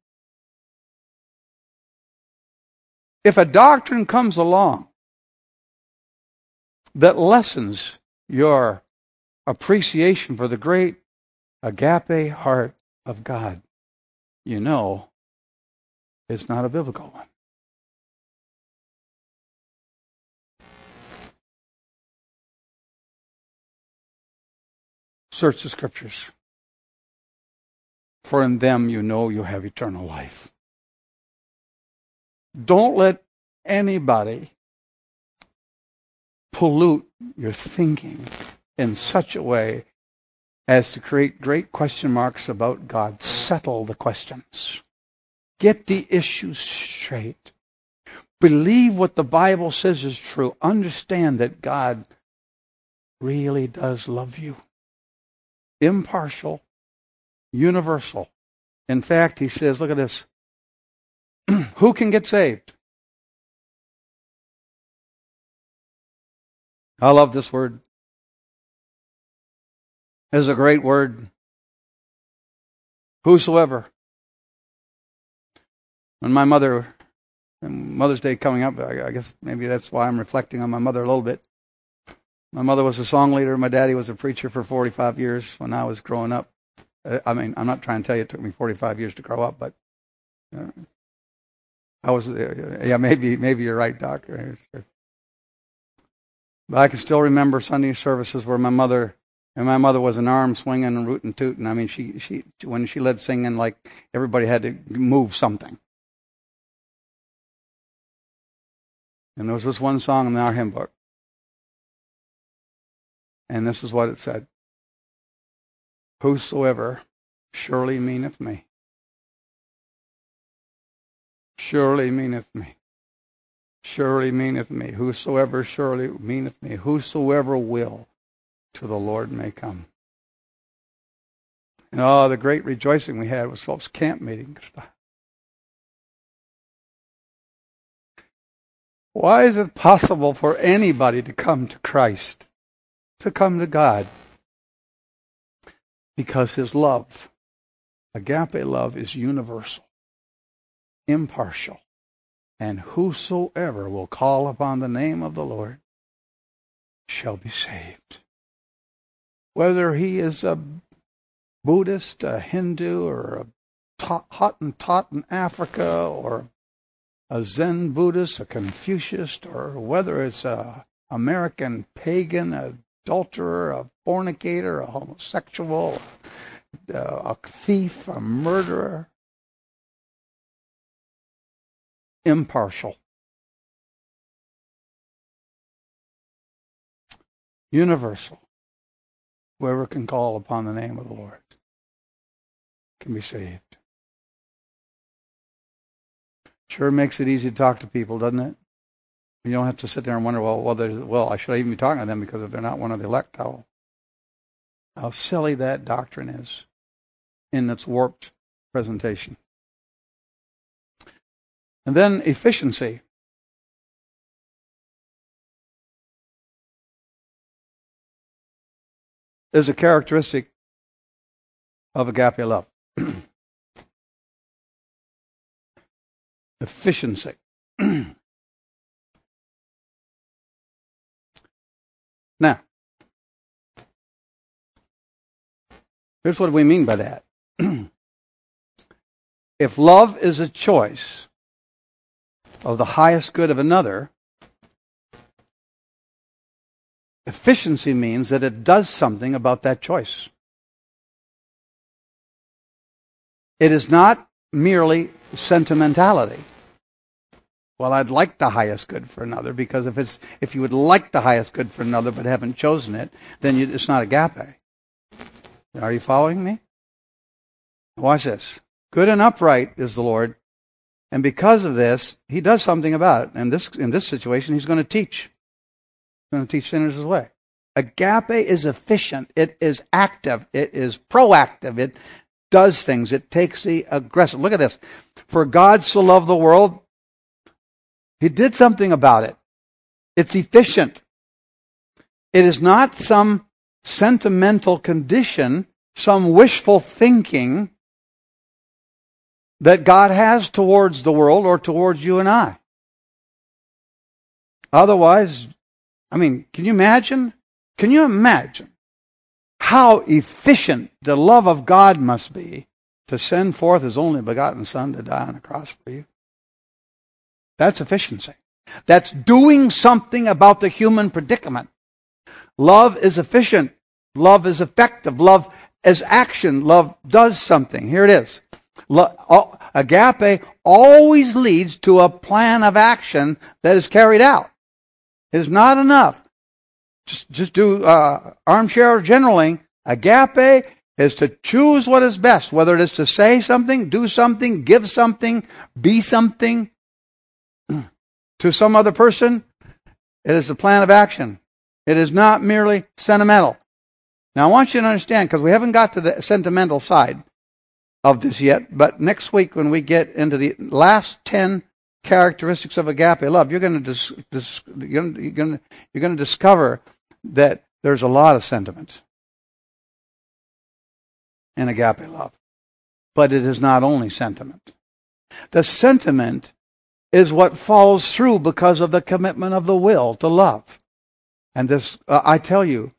If a doctrine comes along that lessens your appreciation for the great agape heart of God, you know it's not a biblical one. Search the scriptures, for in them you know you have eternal life. Don't let anybody pollute your thinking in such a way as to create great question marks about God. Settle the questions. Get the issues straight. Believe what the Bible says is true. Understand that God really does love you. Impartial, universal. In fact, he says, look at this. Who can get saved? I love this word. It's a great word. Whosoever. When my mother, Mother's Day coming up, I guess maybe that's why I'm reflecting on my mother a little bit. My mother was a song leader. My daddy was a preacher for 45 years when I was growing up. I mean, I'm not trying to tell you it took me 45 years to grow up, but I was, yeah, maybe you're right, Doc. But I can still remember Sunday services where my mother was an arm swinging and rootin' tootin'. I mean, she when she led singing, like everybody had to move something. And there was this one song in our hymn book. And this is what it said. Whosoever surely meaneth me. Surely meaneth me. Surely meaneth me. Whosoever surely meaneth me. Whosoever will to the Lord may come. And the great rejoicing we had was folks' camp meetings. Why is it possible for anybody to come to Christ, to come to God? Because his love, agape love, is universal, impartial, and whosoever will call upon the name of the Lord shall be saved. Whether he is a Buddhist, a Hindu, or a Hottentot in Africa, or a Zen Buddhist, a Confucianist, or whether it's a American pagan, an adulterer, a fornicator, a homosexual, a thief, a murderer. Impartial. Universal. Whoever can call upon the name of the Lord can be saved. Sure makes it easy to talk to people, doesn't it? You don't have to sit there and wonder, I should even be talking to them because if they're not one of the elect, how silly that doctrine is in its warped presentation. And then efficiency. Is a characteristic of agape love. Efficiency. Now, here's what we mean by that. If love is a choice of the highest good of another, Efficiency means that it does something about that choice. It is not merely sentimentality. Well, I'd like the highest good for another, because if you would like the highest good for another but haven't chosen it, then it's not agape. Are you following me? Watch this. Good and upright is the Lord, and because of this, He does something about it. And in this situation, He's going to teach. He's going to teach sinners His way. Agape is efficient. It is active. It is proactive. It does things. It takes the aggressive. Look at this. For God so loved the world, He did something about it. It's efficient. It is not some sentimental condition, some wishful thinking that God has towards the world or towards you and I. Otherwise, can you imagine? Can you imagine how efficient the love of God must be to send forth His only begotten Son to die on the cross for you? That's efficiency. That's doing something about the human predicament. Love is efficient. Love is effective. Love is action. Love does something. Here it is. Agape always leads to a plan of action that is carried out. It is not enough. Just do armchair generaling. Agape is to choose what is best, whether it is to say something, do something, give something, be something to some other person. It is a plan of action. It is not merely sentimental. Now, I want you to understand, because we haven't got to the sentimental side of this yet, but next week when we get into the last 10 characteristics of agape love, you're going to discover that there's a lot of sentiment in agape love. But it is not only sentiment. The sentiment is what follows through because of the commitment of the will to love. And this, I tell you,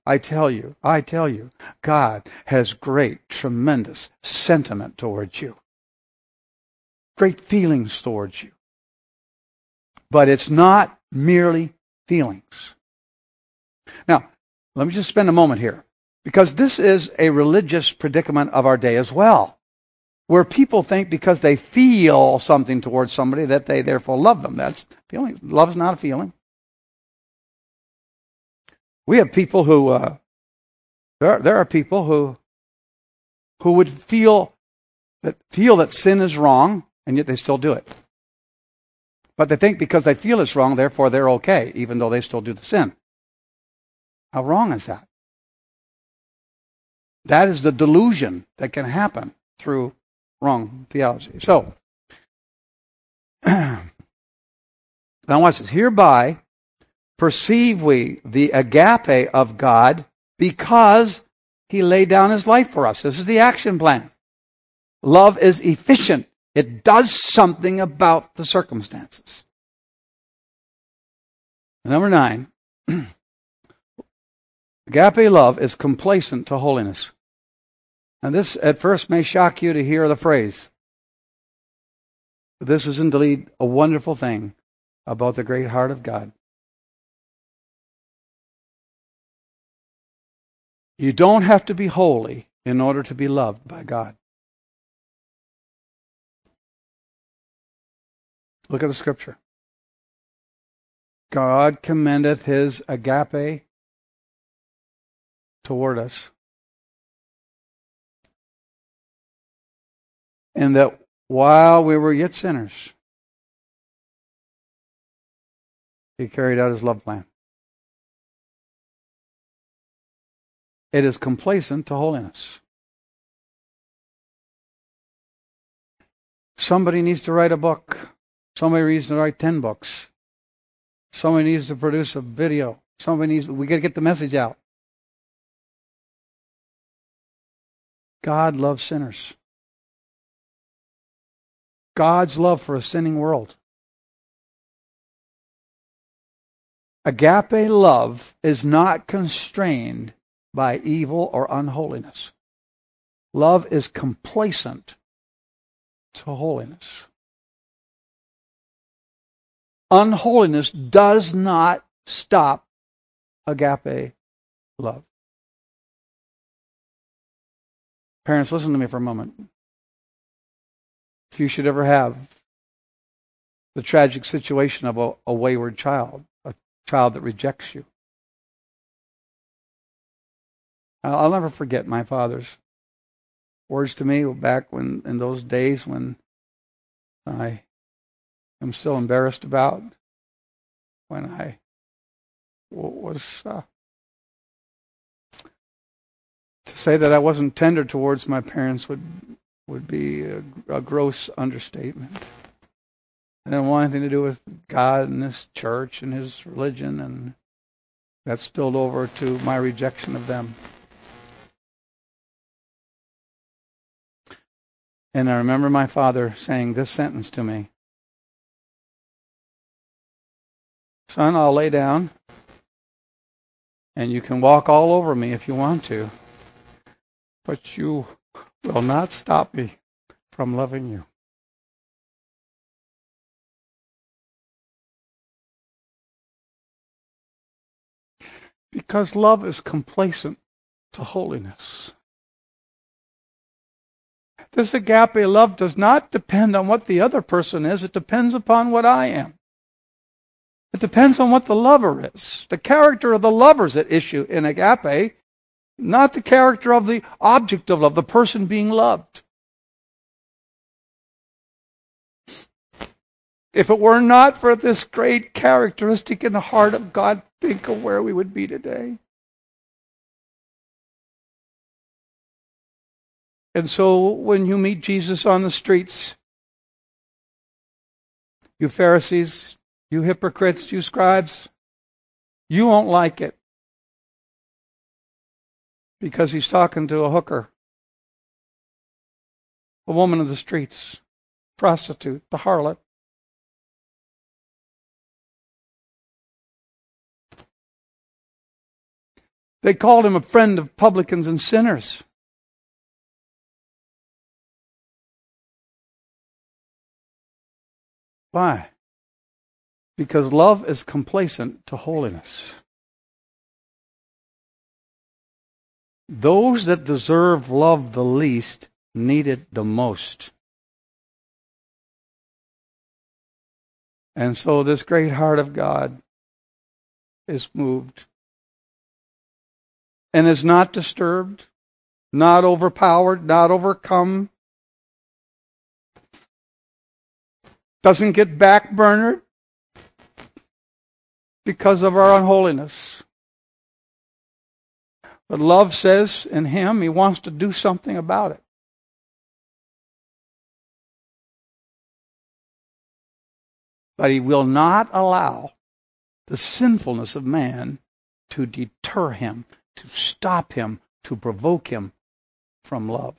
God has great, tremendous sentiment towards you. Great feelings towards you. But it's not merely feelings. Now, let me just spend a moment here, because this is a religious predicament of our day as well, where people think because they feel something towards somebody that they therefore love them. That's feeling. Love is not a feeling. We have people who, there are people who would feel that sin is wrong, and yet they still do it. But they think because they feel it's wrong, therefore they're okay, even though they still do the sin. How wrong is that? That is the delusion that can happen through wrong theology. So, now watch this. Hereby perceive we the agape of God, because He laid down His life for us. This is the action plan. Love is efficient. It does something about the circumstances. Number 9, agape love is complacent to holiness. And this at first may shock you to hear the phrase. But this is indeed a wonderful thing about the great heart of God. You don't have to be holy in order to be loved by God. Look at the scripture. God commendeth His agape toward us, and that while we were yet sinners, He carried out His love plan. It is complacent to holiness. Somebody needs to write a book. Somebody needs to write 10 books. Somebody needs to produce a video. We got to get the message out. God loves sinners. God's love for a sinning world. Agape love is not constrained by evil or unholiness. Love is complacent to holiness. Unholiness does not stop agape love. Parents, listen to me for a moment. If you should ever have the tragic situation of a wayward child, a child that rejects you, I'll never forget my father's words to me back in those days when I am still embarrassed about, when I was to say that I wasn't tender towards my parents would be a gross understatement. I didn't want anything to do with God and His church and His religion, and that spilled over to my rejection of them. And I remember my father saying this sentence to me: "Son, I'll lay down, and you can walk all over me if you want to, but you will not stop me from loving you." Because love is complacent to holiness. This agape love does not depend on what the other person is. It depends upon what I am. It depends on what the lover is. The character of the lover is at issue in agape, not the character of the object of love, the person being loved. If it were not for this great characteristic in the heart of God, think of where we would be today. And so when you meet Jesus on the streets, you Pharisees, you hypocrites, you scribes, you won't like it. Because he's talking to a hooker, a woman of the streets, prostitute, the harlot. They called him a friend of publicans and sinners. Why? Because love is complacent to holiness. Those that deserve love the least need it the most. And so this great heart of God is moved and is not disturbed, not overpowered, not overcome, doesn't get backburnered because of our unholiness. But love says in Him He wants to do something about it. But He will not allow the sinfulness of man to deter Him, to stop Him, to provoke Him from love.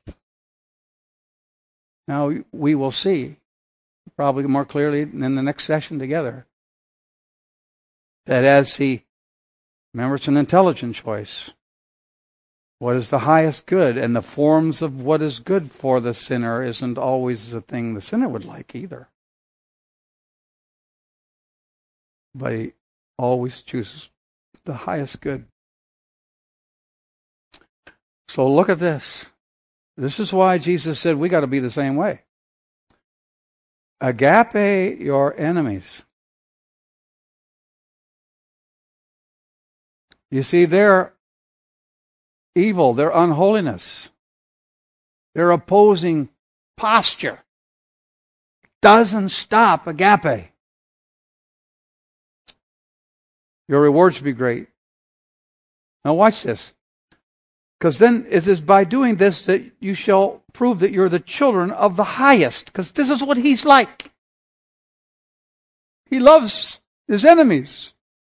Now we will see, probably more clearly in the next session together, that as He, remember it's an intelligent choice, what is the highest good, and the forms of what is good for the sinner isn't always the thing the sinner would like either. But He always chooses the highest good. So look at this. This is why Jesus said we got to be the same way. Agape your enemies. You see, their evil, their unholiness, their opposing posture doesn't stop agape. Your reward should be great. Now watch this. Because then it is by doing this that you shall prove that you're the children of the highest. Because this is what He's like. He loves His enemies.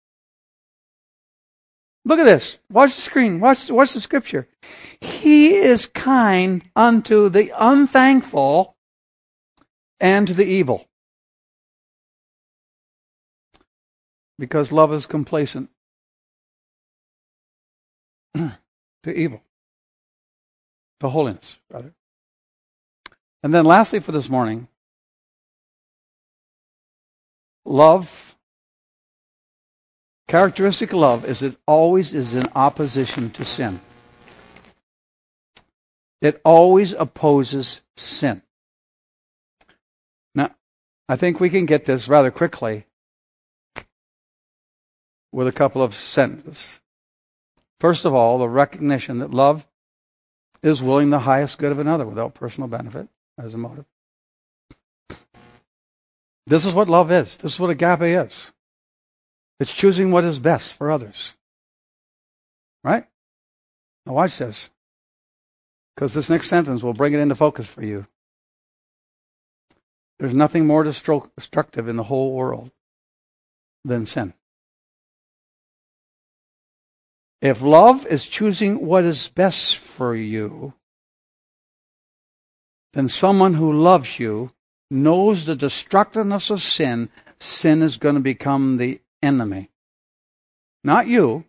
Look at this. Watch the screen. Watch the scripture. He is kind unto the unthankful and to the evil. Because love is complacent to evil, to holiness, rather. And then lastly for this morning, love Characteristic of love is it always is in opposition to sin. It always opposes sin. Now, I think we can get this rather quickly with a couple of sentences. First of all, the recognition that love is willing the highest good of another without personal benefit as a motive. This is what love is. This is what agape is. It's choosing what is best for others. Right? Now watch this. Because this next sentence will bring it into focus for you. There's nothing more destructive in the whole world than sin. If love is choosing what is best for you, then someone who loves you knows the destructiveness of sin. Sin is going to become the enemy. Not you,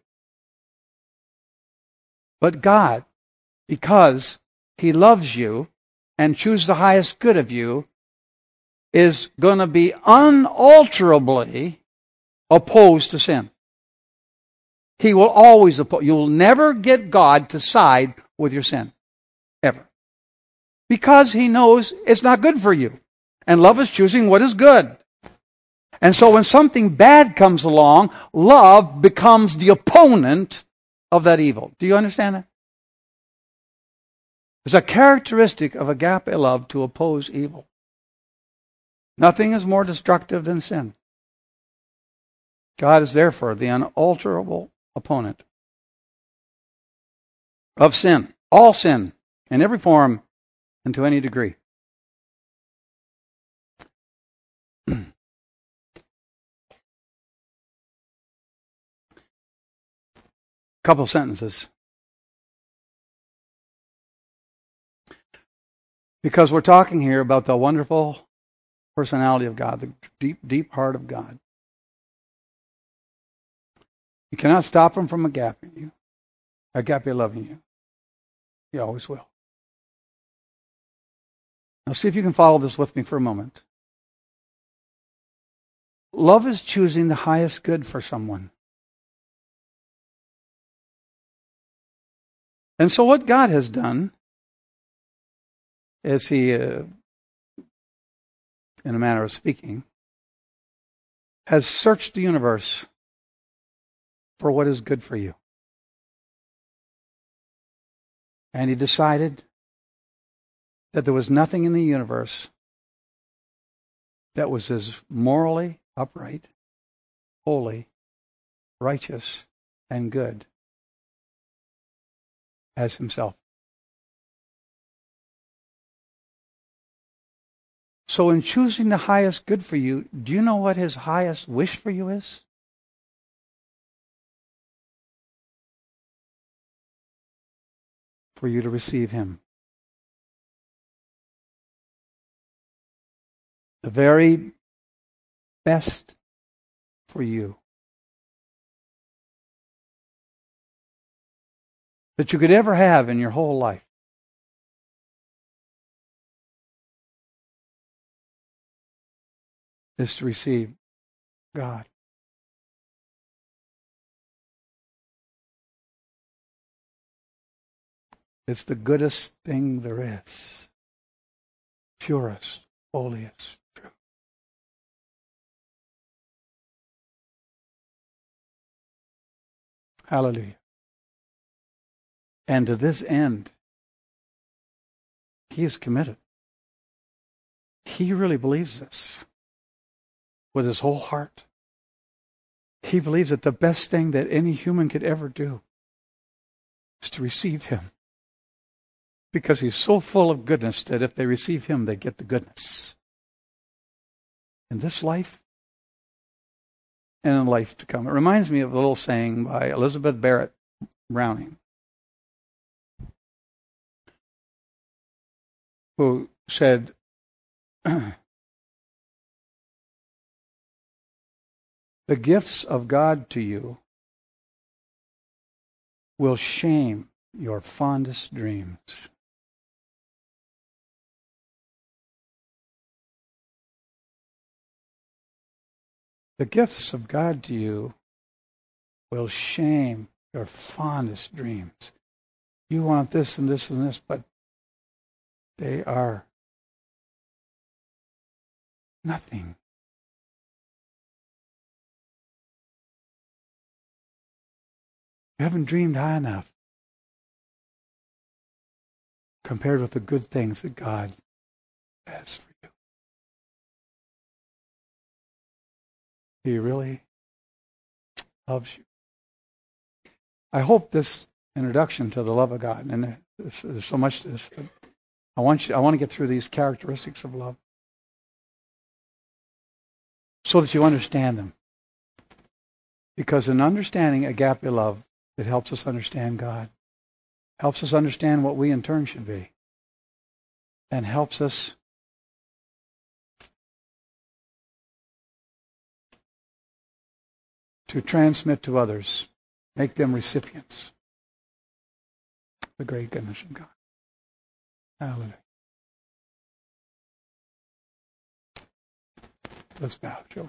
but God. Because He loves you and chooses the highest good of you, is going to be unalterably opposed to sin. He will always oppose. You'll never get God to side with your sin. Ever. Because He knows it's not good for you. And love is choosing what is good. And so when something bad comes along, love becomes the opponent of that evil. Do you understand that? It's a characteristic of agape love to oppose evil. Nothing is more destructive than sin. God is therefore the unalterable opponent of sin. All sin, in every form and to any degree. Couple sentences. Because we're talking here about the wonderful personality of God, the deep, deep heart of God. You cannot stop Him from agape loving you. He always will. Now see if you can follow this with me for a moment. Love is choosing the highest good for someone. And so what God has done is He, in a manner of speaking, has searched the universe for what is good for you. And He decided that there was nothing in the universe that was as morally upright, holy, righteous, and good as Himself. So in choosing the highest good for you, do you know what His highest wish for you is? For you to receive Him. The very best for you that you could ever have in your whole life is to receive God. It's the goodest thing there is. Purest, holiest, true. Hallelujah. And to this end, He is committed. He really believes this with his whole heart. He believes that the best thing that any human could ever do is to receive Him. Because He's so full of goodness that if they receive Him, they get the goodness. In this life and in life to come. It reminds me of a little saying by Elizabeth Barrett Browning, who said, the gifts of God to you will shame your fondest dreams. The gifts of God to you will shame your fondest dreams. You want this and this and this, but they are nothing. You haven't dreamed high enough compared with the good things that God has for you. He really loves you. I hope this introduction to the love of God, and there's so much to this, I want to get through these characteristics of love so that you understand them. Because in understanding agape love, it helps us understand God, helps us understand what we in turn should be, and helps us to transmit to others, make them recipients of the great goodness of God. Hallelujah. Let's bow, shall we?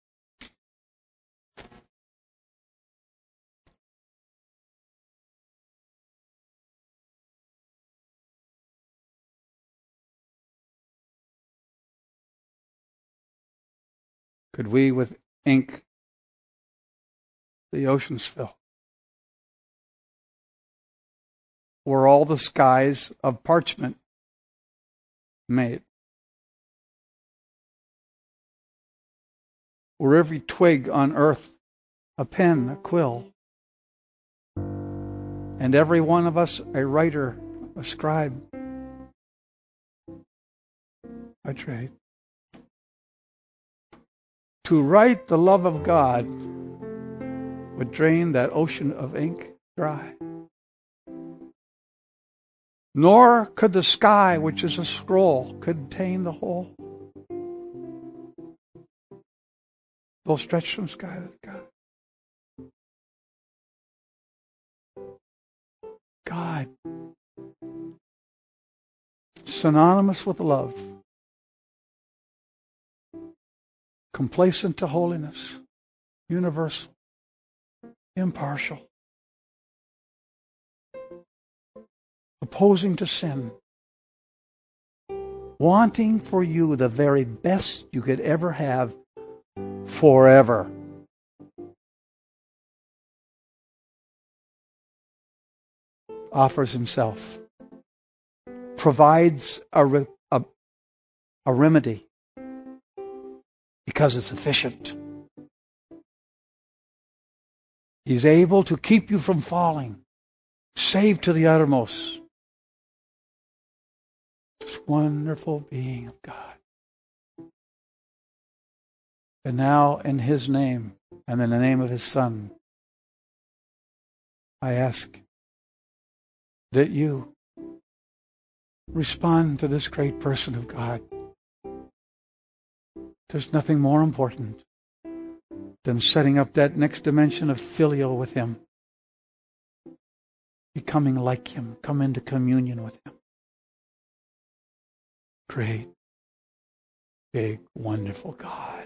Could we with ink the oceans fill? Were all the skies of parchment made? Were every twig on earth a pen, a quill? And every one of us a writer, a scribe by trade? To write the love of God would drain that ocean of ink dry. Nor could the sky, which is a scroll, contain the whole. They'll stretch from sky to sky. God, synonymous with love, complacent to holiness, universal, impartial, opposing to sin, wanting for you the very best you could ever have forever. Offers himself, provides a remedy because it's efficient. He's able to keep you from falling, save to the uttermost. This wonderful being of God. And now in his name and in the name of his Son, I ask that you respond to this great person of God. There's nothing more important than setting up that next dimension of filial with him. Becoming like him. Come into communion with him. Great, big, wonderful God.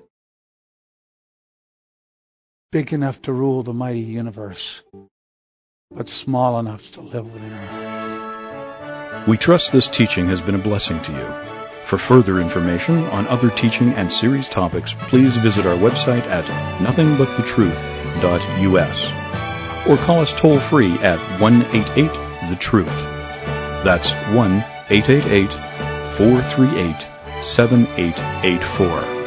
Big enough to rule the mighty universe, but small enough to live within our hearts. We trust this teaching has been a blessing to you. For further information on other teaching and series topics, please visit our website at nothingbuttetruth.us or call us toll-free at 1-888-THE-TRUTH. That's 1-888-438-7884.